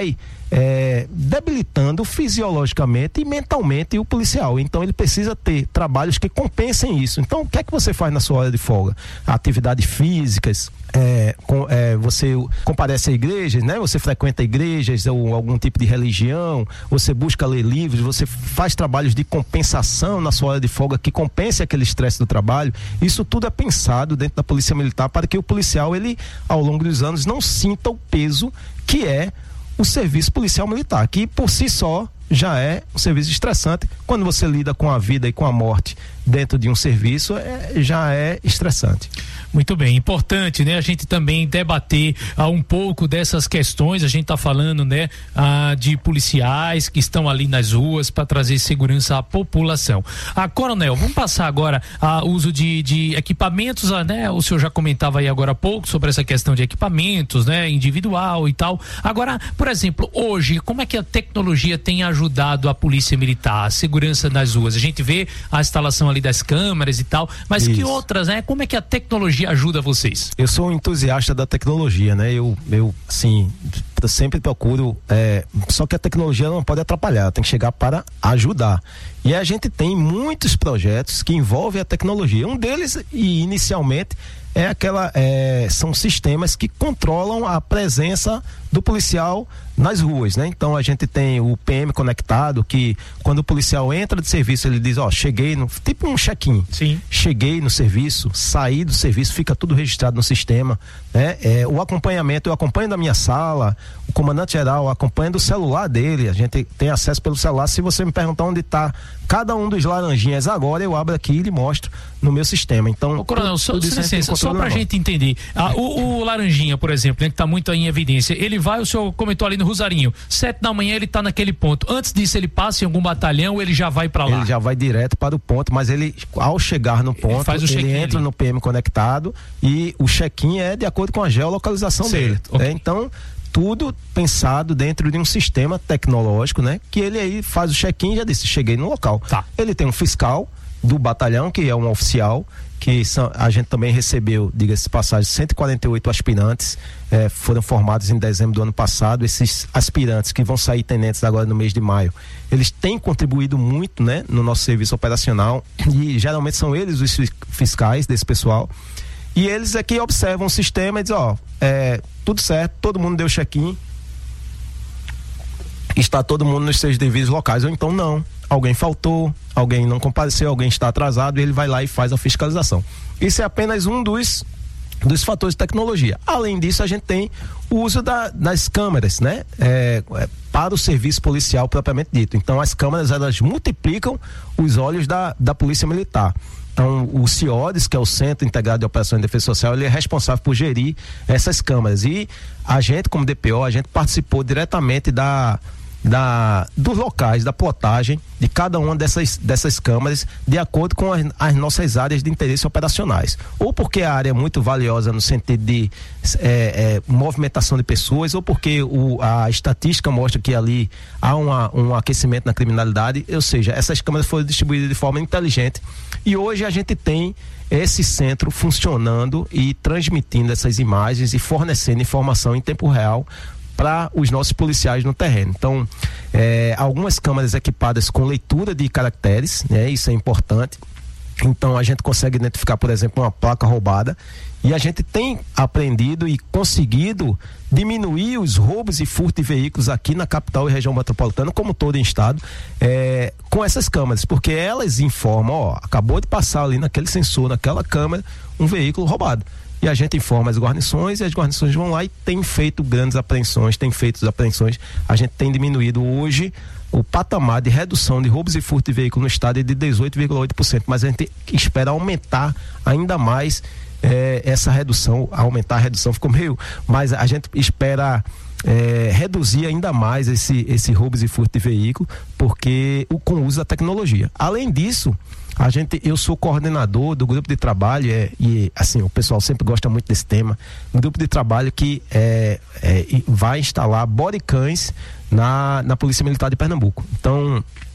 é, debilitando fisiologicamente e mentalmente o policial. Então ele precisa ter trabalhos que compensem isso. Então o que é que você faz na sua hora de folga? Atividades físicas, é, com, é, você comparece a igrejas, né? Você frequenta igrejas ou algum tipo de religião, você busca ler livros, você faz trabalhos de compensação na sua hora de folga que compense aquele estresse do trabalho. Isso tudo é pensado dentro da Polícia Militar para que o policial, ele, ao longo dos anos, não sinta o peso que é o serviço policial militar, que por si só já é um serviço estressante. Quando você lida com a vida e com a morte dentro de um serviço, é, já é estressante. Muito bem, importante, né? A gente também debater ah, um pouco dessas questões. A gente está falando, né, ah, de policiais que estão ali nas ruas para trazer segurança à população. Ah, Coronel, vamos passar agora ao uso de, de equipamentos, ah, né? O senhor já comentava aí agora há pouco sobre essa questão de equipamentos, né? Individual e tal. Agora, por exemplo, hoje, como é que a tecnologia tem ajudado a Polícia Militar, a segurança nas ruas? A gente vê a instalação ali das câmeras e tal, mas Isso. que outras, né? Como é que a tecnologia ajuda vocês? Eu sou um entusiasta da tecnologia, né? Eu, eu assim, sempre procuro, é, só que a tecnologia não pode atrapalhar, tem que chegar para ajudar. E a gente tem muitos projetos que envolvem a tecnologia. Um deles, e inicialmente, é aquela, é, são sistemas que controlam a presença do policial nas ruas, né? Então a gente tem o P M conectado, que quando o policial entra de serviço, ele diz, ó, oh, cheguei no, tipo um check-in. Sim. Cheguei no serviço, saí do serviço, fica tudo registrado no sistema, né? É, o acompanhamento, eu acompanho da minha sala, o comandante geral acompanha do celular dele, a gente tem acesso pelo celular. Se você me perguntar onde está cada um dos laranjinhas agora, eu abro aqui e lhe mostro no meu sistema. Então, ô, Coronel, só, licença, só pra gente entender, ah, o, o laranjinha, por exemplo, né, que tá muito aí em evidência, ele vai, o senhor comentou ali no Rosarinho, sete da manhã ele tá naquele ponto, antes disso ele passa em algum batalhão ou ele já vai para lá? Ele já vai direto para o ponto, mas ele, ao chegar no ponto, ele, faz o ele entra ali no P M conectado e o check-in é de acordo com a geolocalização certo, dele. Okay. Né? Então, tudo pensado dentro de um sistema tecnológico, né? Que ele aí faz o check-in e já disse, cheguei no local. Tá. Ele tem um fiscal do batalhão, que é um oficial, que são, a gente também recebeu, diga-se de passagem, cento e quarenta e oito aspirantes, eh, foram formados em dezembro do ano passado. Esses aspirantes que vão sair tenentes agora no mês de maio, eles têm contribuído muito, né, no nosso serviço operacional, e geralmente são eles os fiscais desse pessoal, e eles aqui observam o sistema e dizem, ó, é, tudo certo, todo mundo deu check-in, está todo mundo nos seus devidos locais, ou então não, alguém faltou, alguém não compareceu, alguém está atrasado, e ele vai lá e faz a fiscalização. Isso é apenas um dos dos fatores de tecnologia. Além disso, a gente tem o uso da, das câmeras, né? É, é, para o serviço policial propriamente dito. Então, as câmeras, elas multiplicam os olhos da, da Polícia Militar. Então, o CIODES, que é o Centro Integrado de Operações de Defesa Social, ele é responsável por gerir essas câmeras. E a gente, como D P O, a gente participou diretamente da Da, dos locais, da plotagem de cada uma dessas, dessas câmaras, de acordo com as, as nossas áreas de interesse operacionais. Ou porque a área é muito valiosa no sentido de é, é, movimentação de pessoas, ou porque o, a estatística mostra que ali há uma, um aquecimento na criminalidade, ou seja, essas câmaras foram distribuídas de forma inteligente. E hoje a gente tem esse centro funcionando e transmitindo essas imagens e fornecendo informação em tempo real para os nossos policiais no terreno. Então, é, algumas câmeras equipadas com leitura de caracteres, né? Isso é importante. Então, a gente consegue identificar, por exemplo, uma placa roubada, e a gente tem aprendido e conseguido diminuir os roubos e furtos de veículos aqui na capital e região metropolitana, como todo em estado, é, com essas câmeras, porque elas informam, ó, acabou de passar ali naquele sensor, naquela câmera, um veículo roubado. E a gente informa as guarnições, e as guarnições vão lá e tem feito grandes apreensões, tem feito apreensões. A gente tem diminuído hoje o patamar de redução de roubos e furto de veículo no estado é de dezoito vírgula oito por cento, mas a gente espera aumentar ainda mais eh, essa redução, aumentar a redução ficou meio, mas a gente espera É, reduzir ainda mais esse, esse roubos e furto de veículo, porque o, com o uso da tecnologia. Além disso, a gente, eu sou coordenador do grupo de trabalho, é, e assim, o pessoal sempre gosta muito desse tema, um grupo de trabalho que é, é, vai instalar bodycams na, na Polícia Militar de Pernambuco. Então,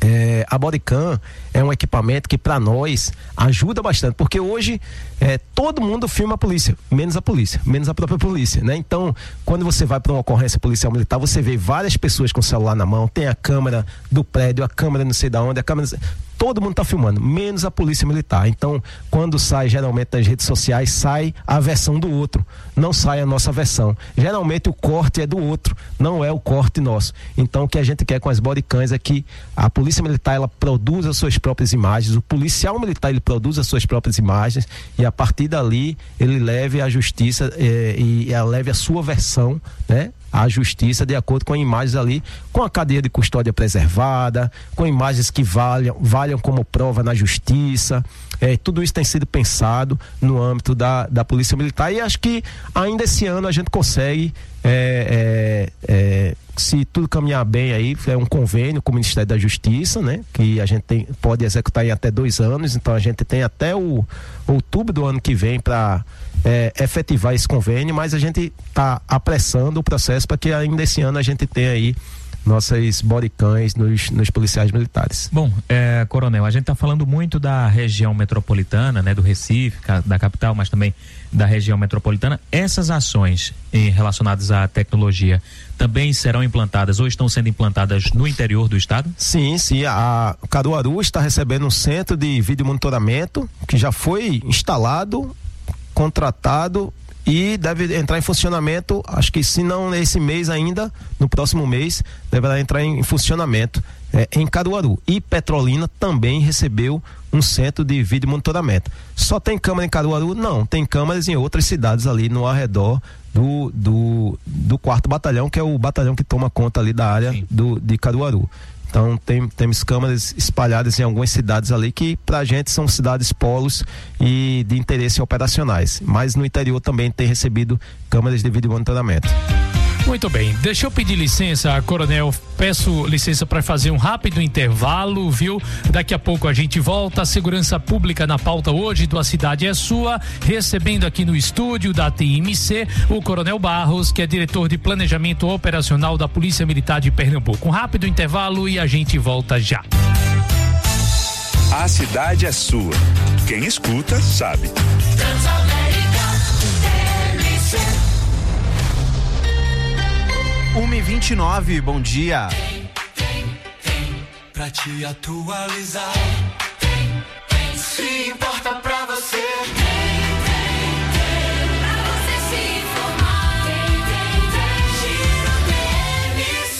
É, a bodycam é um equipamento que para nós ajuda bastante, porque hoje é, todo mundo filma a polícia, menos a polícia, menos a própria polícia, né? Então, quando você vai para uma ocorrência policial militar, você vê várias pessoas com o celular na mão, tem a câmera do prédio, a câmera não sei da onde, a câmera... Todo mundo está filmando, menos a polícia militar. Então, quando sai, geralmente nas redes sociais, sai a versão do outro, não sai a nossa versão. Geralmente o corte é do outro, não é o corte nosso. Então, o que a gente quer com as bodycams é que a polícia militar, ela produz as suas próprias imagens, o policial militar, ele produz as suas próprias imagens, e a partir dali, ele leve à justiça eh, e ela leve a sua versão, né? A justiça de acordo com imagens ali, com a cadeia de custódia preservada, com imagens que valham, valham como prova na justiça. É, tudo isso tem sido pensado no âmbito da, da Polícia Militar, e acho que ainda esse ano a gente consegue, é, é, é, se tudo caminhar bem aí, é um convênio com o Ministério da Justiça, né? Que a gente tem, pode executar em até dois anos, então a gente tem até o outubro do ano que vem para É, efetivar esse convênio, mas a gente está apressando o processo para que ainda esse ano a gente tenha aí nossas bodycams nos, nos policiais militares. Bom, é, Coronel, a gente está falando muito da região metropolitana, né, do Recife, da capital, mas também da região metropolitana. Essas ações em, relacionadas à tecnologia também serão implantadas ou estão sendo implantadas no interior do estado? Sim, sim. A Caruaru está recebendo um centro de vídeo monitoramento que já foi instalado, contratado e deve entrar em funcionamento, acho que se não nesse mês ainda, no próximo mês, deverá entrar em, em funcionamento é, em Caruaru. E Petrolina também recebeu um centro de vídeo monitoramento. Só tem câmera em Caruaru? Não, tem câmeras em outras cidades ali no arredor do, do, do quarto batalhão, que é o batalhão que toma conta ali da área do, de Caruaru. Então tem, temos câmeras espalhadas em algumas cidades ali que pra gente são cidades polos e de interesse operacionais, mas no interior também tem recebido câmeras de vídeo monitoramento. Muito bem, deixa eu pedir licença, Coronel, peço licença para fazer um rápido intervalo, viu? Daqui a pouco a gente volta. A segurança pública na pauta hoje do A Cidade é Sua, recebendo aqui no estúdio da T M C o Coronel Barros, que é diretor de planejamento operacional da Polícia Militar de Pernambuco. Um rápido intervalo e a gente volta já. A cidade é sua. Quem escuta sabe. uma e vinte e nove, bom dia. Tem, tem, tem pra te atualizar. Tem, tem, se importa pra você. Tem, tem, tem pra você se informar. Tem, tem, tem, Giro T M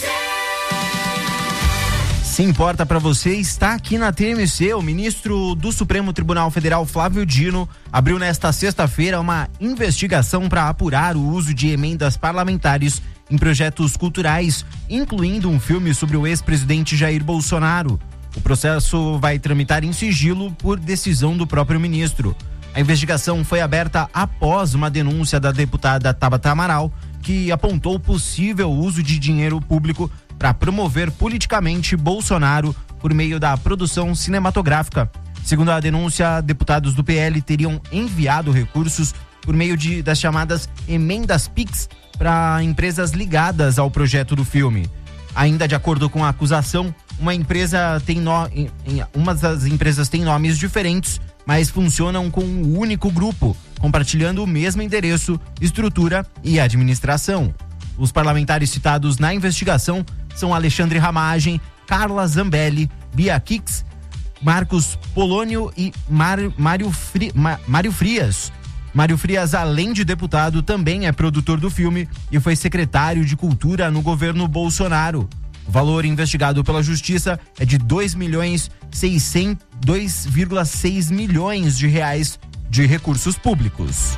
C. Se importa pra você, está aqui na T M C. O ministro do Supremo Tribunal Federal, Flávio Dino, abriu nesta sexta-feira uma investigação para apurar o uso de emendas parlamentares em projetos culturais, incluindo um filme sobre o ex-presidente Jair Bolsonaro. O processo vai tramitar em sigilo por decisão do próprio ministro. A investigação foi aberta após uma denúncia da deputada Tabata Amaral, que apontou possível uso de dinheiro público para promover politicamente Bolsonaro por meio da produção cinematográfica. Segundo a denúncia, deputados do P L teriam enviado recursos por meio de, das chamadas emendas Pix para empresas ligadas ao projeto do filme. Ainda de acordo com a acusação, uma empresa tem no... uma das empresas tem nomes diferentes, mas funcionam com um único grupo, compartilhando o mesmo endereço, estrutura e administração. Os parlamentares citados na investigação são Alexandre Ramagem, Carla Zambelli, Bia Kix, Marcos Polônio e Mar... Mário, Fri... Ma... Mário Frias. Mário Frias, além de deputado, também é produtor do filme e foi secretário de Cultura no governo Bolsonaro. O valor investigado pela Justiça é de dois milhões seiscentos, dois vírgula seis milhões de reais de recursos públicos.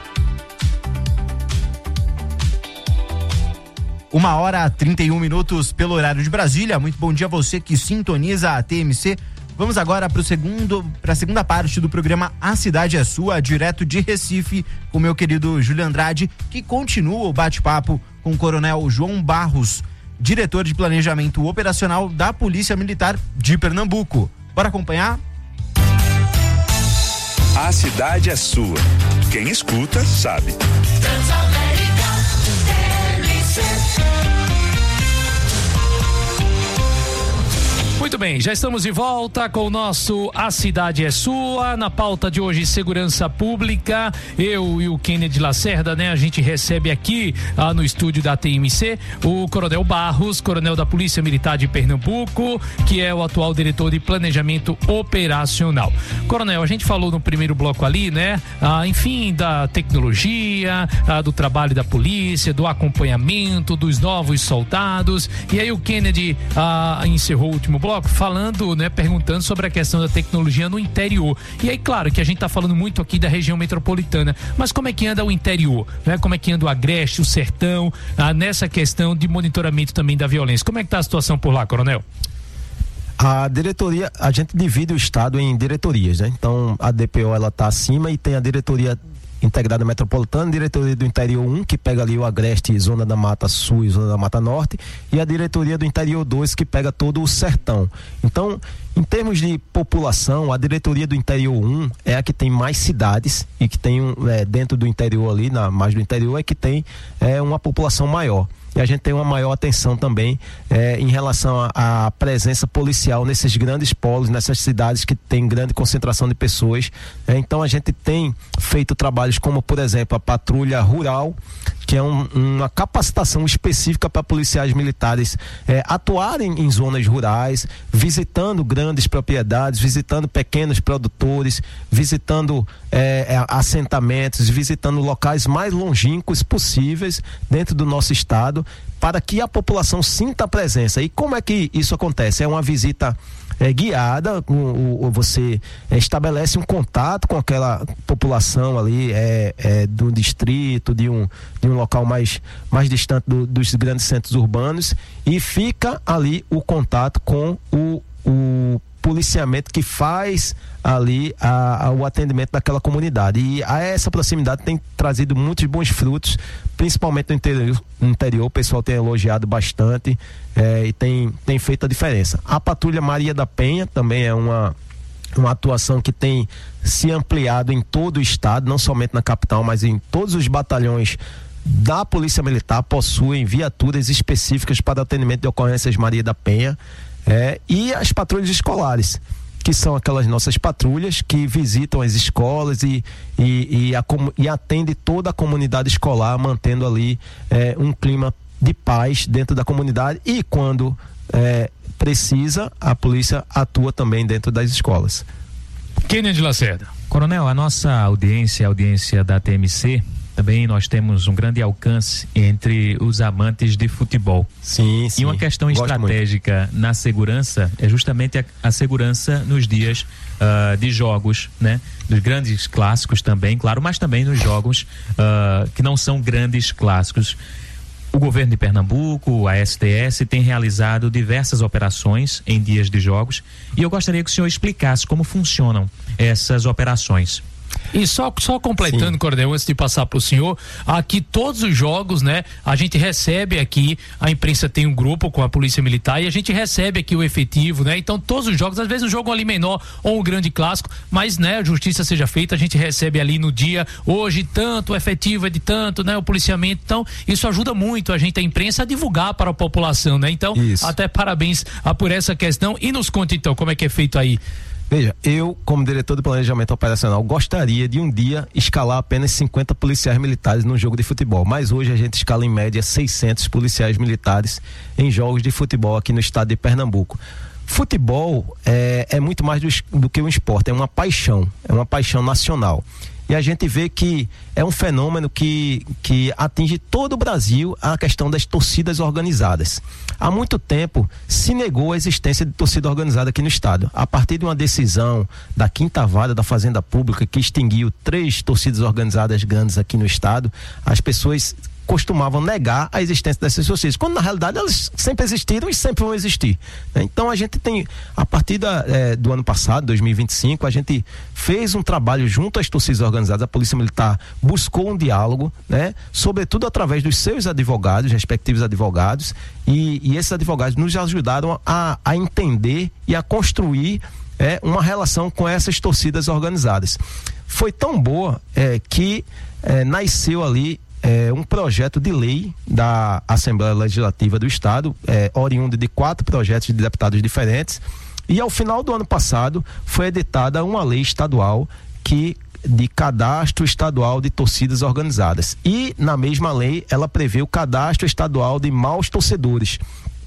Uma hora trinta e um minutos pelo horário de Brasília. Muito bom dia a você que sintoniza a T M C. Vamos agora para o segundo, para a segunda parte do programa A Cidade é Sua, direto de Recife, com meu querido Júlio Andrade, que continua o bate-papo com o Coronel João Barros, diretor de planejamento operacional da Polícia Militar de Pernambuco. Bora acompanhar? A cidade é sua. Quem escuta sabe. Transamérica T M C. Muito bem, já estamos de volta com o nosso A Cidade é Sua. Na pauta de hoje, segurança pública. Eu e o Kennedy Lacerda, né? A gente recebe aqui ah, no estúdio da T M C o Coronel Barros, coronel da Polícia Militar de Pernambuco, que é o atual diretor de Planejamento Operacional. Coronel, a gente falou no primeiro bloco ali, né? Ah, enfim, da tecnologia, ah, do trabalho da polícia, do acompanhamento dos novos soldados. E aí o Kennedy ah, encerrou o último bloco falando, né, perguntando sobre a questão da tecnologia no interior. E aí, claro, que a gente tá falando muito aqui da região metropolitana, mas como é que anda o interior, né? Como é que anda o Agreste, o Sertão, ah, nessa questão de monitoramento também da violência? Como é que tá a situação por lá, Coronel? A diretoria, a gente divide o estado em diretorias, né? Então, a D P O, ela tá acima e tem a diretoria integrada metropolitana, diretoria do interior um, que pega ali o Agreste, Zona da Mata Sul e Zona da Mata Norte, e a diretoria do interior dois, que pega todo o Sertão. Então, em termos de população, a diretoria do interior um é a que tem mais cidades e que tem, é, dentro do interior ali, na mais do interior, é que tem é, uma população maior. E a gente tem uma maior atenção também é, em relação à presença policial nesses grandes polos, nessas cidades que tem grande concentração de pessoas. É, então a gente tem feito trabalhos como, por exemplo, a patrulha rural, que é um, uma capacitação específica para policiais militares é, atuarem em zonas rurais, visitando grandes propriedades, visitando pequenos produtores, visitando é, assentamentos, visitando locais mais longínquos possíveis dentro do nosso estado, para que a população sinta a presença. E como é que isso acontece? É uma visita é, guiada, o, o, você é, estabelece um contato com aquela população ali é, é, do distrito, de um, de um local mais, mais distante do, dos grandes centros urbanos, e fica ali o contato com o, o policiamento que faz ali a, a, o atendimento daquela comunidade. E a essa proximidade tem trazido muitos bons frutos, principalmente no interior, no interior o pessoal tem elogiado bastante é, e tem, tem feito a diferença. A Patrulha Maria da Penha também é uma, uma atuação que tem se ampliado em todo o estado, não somente na capital, mas em todos os batalhões da Polícia Militar possuem viaturas específicas para atendimento de ocorrências Maria da Penha. É, e as patrulhas escolares, que são aquelas nossas patrulhas que visitam as escolas e, e, e, a, e atendem toda a comunidade escolar, mantendo ali é, um clima de paz dentro da comunidade, e quando é, precisa, a polícia atua também dentro das escolas. Kennedy Lacerda. Coronel, a nossa audiência, a audiência da T M C, também nós temos um grande alcance entre os amantes de futebol. Sim, sim. E uma questão Gosto estratégica muito. Na segurança é justamente a, a segurança nos dias uh, de jogos, né? Dos grandes clássicos também, claro, mas também nos jogos uh, que não são grandes clássicos. O governo de Pernambuco, a S T S, tem realizado diversas operações em dias de jogos, e eu gostaria que o senhor explicasse como funcionam essas operações. E só, só completando, Sim. Coronel, antes de passar para o senhor, aqui todos os jogos, né? A gente recebe aqui, a imprensa tem um grupo com a Polícia Militar e a gente recebe aqui o efetivo, né? Então todos os jogos, às vezes um jogo ali menor ou um grande clássico, mas, né, a justiça seja feita, a gente recebe ali no dia, hoje tanto, o efetivo é de tanto, né? O policiamento, então isso ajuda muito a gente, a imprensa, a divulgar para a população, né? Então, isso. Até parabéns a, por essa questão, e nos conte então como é que é feito aí. Veja, eu, como diretor de planejamento operacional, gostaria de um dia escalar apenas cinquenta policiais militares num jogo de futebol, mas hoje a gente escala em média seiscentos policiais militares em jogos de futebol aqui no estado de Pernambuco. Futebol é, é muito mais do, do que um esporte, é uma paixão, é uma paixão nacional. E a gente vê que é um fenômeno que, que atinge todo o Brasil, a questão das torcidas organizadas. Há muito tempo se negou a existência de torcida organizada aqui no estado. A partir de uma decisão da quinta vara da Fazenda Pública, que extinguiu três torcidas organizadas grandes aqui no estado, as pessoas costumavam negar a existência dessas torcidas, quando na realidade elas sempre existiram e sempre vão existir. Então a gente tem, a partir da, é, do ano passado, dois mil e vinte e cinco, a gente fez um trabalho junto às torcidas organizadas. A Polícia Militar buscou um diálogo, né, sobretudo através dos seus advogados, respectivos advogados, e, e esses advogados nos ajudaram a, a entender e a construir é, uma relação com essas torcidas organizadas. Foi tão boa é, que é, nasceu ali é, um projeto de lei da Assembleia Legislativa do Estado, é, oriundo de quatro projetos de deputados diferentes, e ao final do ano passado foi editada uma lei estadual que de cadastro estadual de torcidas organizadas, e na mesma lei ela prevê o cadastro estadual de maus torcedores.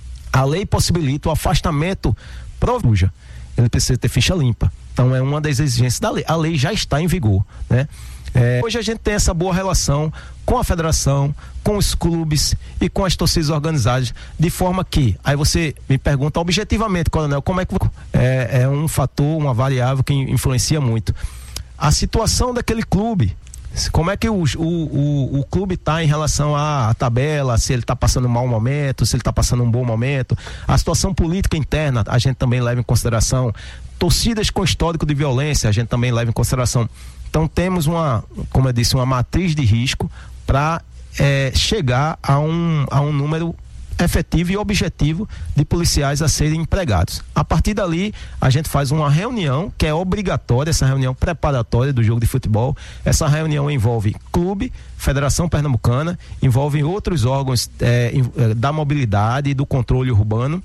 A lei possibilita o afastamento profuja, ele precisa ter ficha limpa, então é uma das exigências da lei, a lei já está em vigor, né? É, hoje a gente tem essa boa relação com a federação, com os clubes e com as torcidas organizadas, de forma que, aí você me pergunta objetivamente, Coronel, como é que é, é um fator, uma variável que influencia muito a situação daquele clube, como é que o, o, o, o clube está em relação à, à tabela, se ele está passando um mau momento, se ele está passando um bom momento, a situação política interna a gente também leva em consideração, torcidas com histórico de violência a gente também leva em consideração. Então temos uma, como eu disse, uma matriz de risco para é, chegar a um, a um número efetivo e objetivo de policiais a serem empregados. A partir dali, a gente faz uma reunião que é obrigatória, essa reunião preparatória do jogo de futebol. Essa reunião envolve clube, Federação Pernambucana, envolve outros órgãos é, da mobilidade e do controle urbano.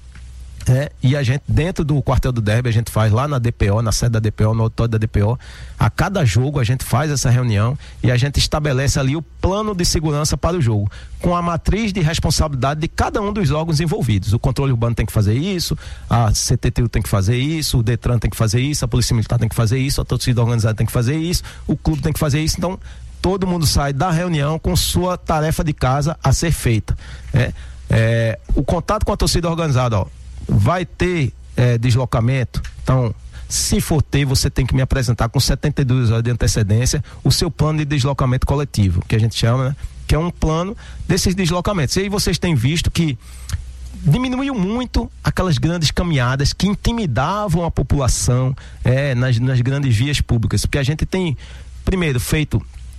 É, e a gente, dentro do quartel do Derby, a gente faz lá na D P O, na sede da D P O, no auditório da D P O, a cada jogo a gente faz essa reunião e a gente estabelece ali o plano de segurança para o jogo, com a matriz de responsabilidade de cada um dos órgãos envolvidos. O controle urbano tem que fazer isso, a C T T U tem que fazer isso, o Detran tem que fazer isso, a Polícia Militar tem que fazer isso, a torcida organizada tem que fazer isso, o clube tem que fazer isso. Então todo mundo sai da reunião com sua tarefa de casa a ser feita. É, é, o contato com a torcida organizada, ó, vai ter é, deslocamento, então se for ter, você tem que me apresentar com setenta e duas horas de antecedência o seu plano de deslocamento coletivo, que a gente chama, né? Que é um plano desses deslocamentos. E aí vocês têm visto que diminuiu muito aquelas grandes caminhadas que intimidavam a população é, nas, nas grandes vias públicas, porque a gente tem, primeiro, feito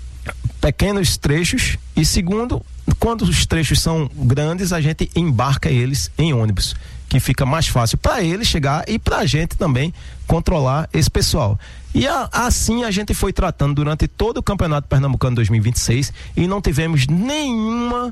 pequenos trechos e, segundo, quando os trechos são grandes, a gente embarca eles em ônibus, que fica mais fácil para ele chegar e para a gente também controlar esse pessoal. E a, assim a gente foi tratando durante todo o Campeonato Pernambucano dois mil e vinte e seis e não tivemos nenhuma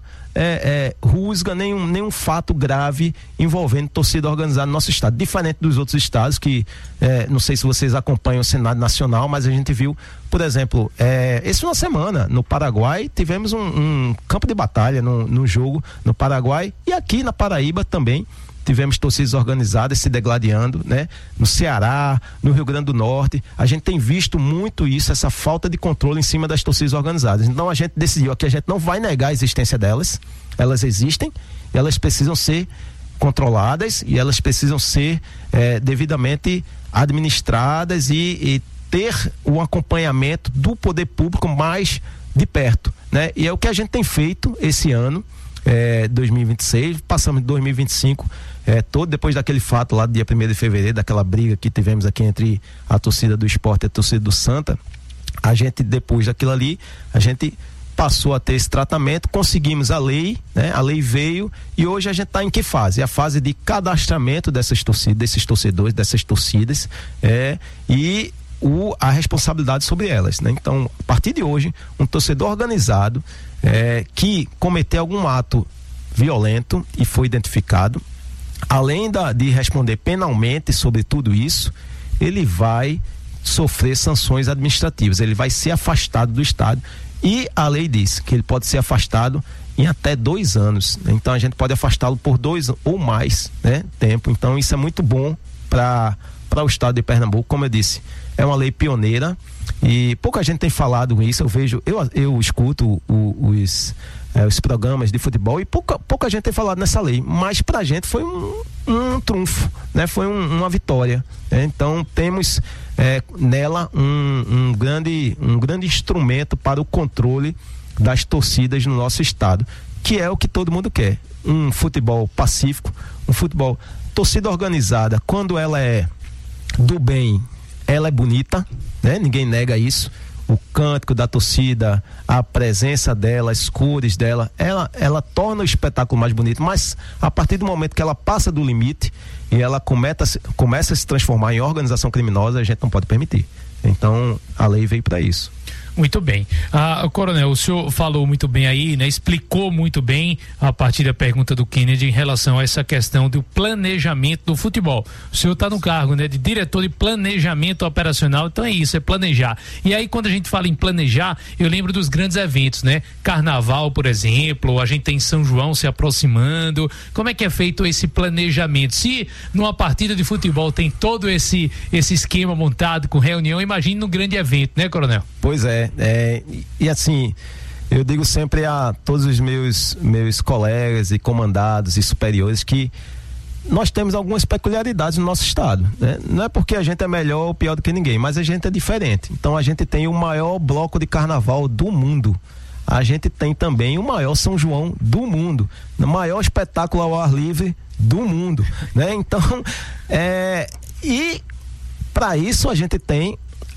é, é, rusga, nenhum, nenhum fato grave envolvendo torcida organizada no nosso estado, diferente dos outros estados que, é, não sei se vocês acompanham o Senado Nacional, mas a gente viu, por exemplo, é, esse final de semana no Paraguai tivemos um, um campo de batalha no, no jogo no Paraguai, e aqui na Paraíba também tivemos torcidas organizadas se degladiando, né? No Ceará, no Rio Grande do Norte, a gente tem visto muito isso, essa falta de controle em cima das torcidas organizadas. Então a gente decidiu aqui, a gente não vai negar a existência delas, elas existem, elas precisam ser controladas e elas precisam ser é, devidamente administradas e, e ter o acompanhamento do poder público mais de perto, né? E é o que a gente tem feito esse ano, é, dois mil e vinte e seis, passamos de dois mil e vinte e cinco, é, todo depois daquele fato lá do dia primeiro de fevereiro, daquela briga que tivemos aqui entre a torcida do Sport e a torcida do Santa, a gente, depois daquilo ali, a gente passou a ter esse tratamento, conseguimos a lei, né? A lei veio e hoje a gente está em que fase? A fase de cadastramento dessas torcidas, desses torcedores, dessas torcidas, é, e o, a responsabilidade sobre elas, né? Então, a partir de hoje, um torcedor organizado é, que cometeu algum ato violento e foi identificado, além da, de responder penalmente sobre tudo isso, ele vai sofrer sanções administrativas, ele vai ser afastado do estádio, e a lei diz que ele pode ser afastado em até dois anos, então a gente pode afastá-lo por dois ou mais, né, tempo. Então isso é muito bom para para o estado de Pernambuco. Como eu disse, é uma lei pioneira e pouca gente tem falado isso. Eu vejo, eu, eu escuto o, os É, os programas de futebol e pouca, pouca gente tem falado nessa lei, mas pra gente foi um, um trunfo, né? Foi um, uma vitória, né? Então temos é, nela um, um, grande, um grande instrumento para o controle das torcidas no nosso estado, que é o que todo mundo quer, um futebol pacífico, um futebol, torcida organizada, quando ela é do bem, ela é bonita, né? Ninguém nega isso. O cântico da torcida, a presença dela, as cores dela, ela, ela torna o espetáculo mais bonito, mas a partir do momento que ela passa do limite e ela começa, começa a se transformar em organização criminosa, a gente não pode permitir. Então, a lei veio para isso. Muito bem. Ah, Coronel, o senhor falou muito bem aí, né? Explicou muito bem a partir da pergunta do Kennedy em relação a essa questão do planejamento do futebol. O senhor está no cargo, né? De diretor de planejamento operacional, então é isso, é planejar. E aí, quando a gente fala em planejar, eu lembro dos grandes eventos, né? Carnaval, por exemplo, a gente tem São João se aproximando. Como é que é feito esse planejamento? Se numa partida de futebol tem todo esse, esse esquema montado com reunião, imagine num grande evento, né, Coronel? Pois é. É, e assim, eu digo sempre a todos os meus, meus colegas e comandados e superiores que nós temos algumas peculiaridades no nosso estado, né? Não é porque a gente é melhor ou pior do que ninguém, mas a gente é diferente. Então a gente tem o maior bloco de carnaval do mundo. A gente tem também o maior São João do mundo, o maior espetáculo ao ar livre do mundo, né? Então, é, e para isso a gente tem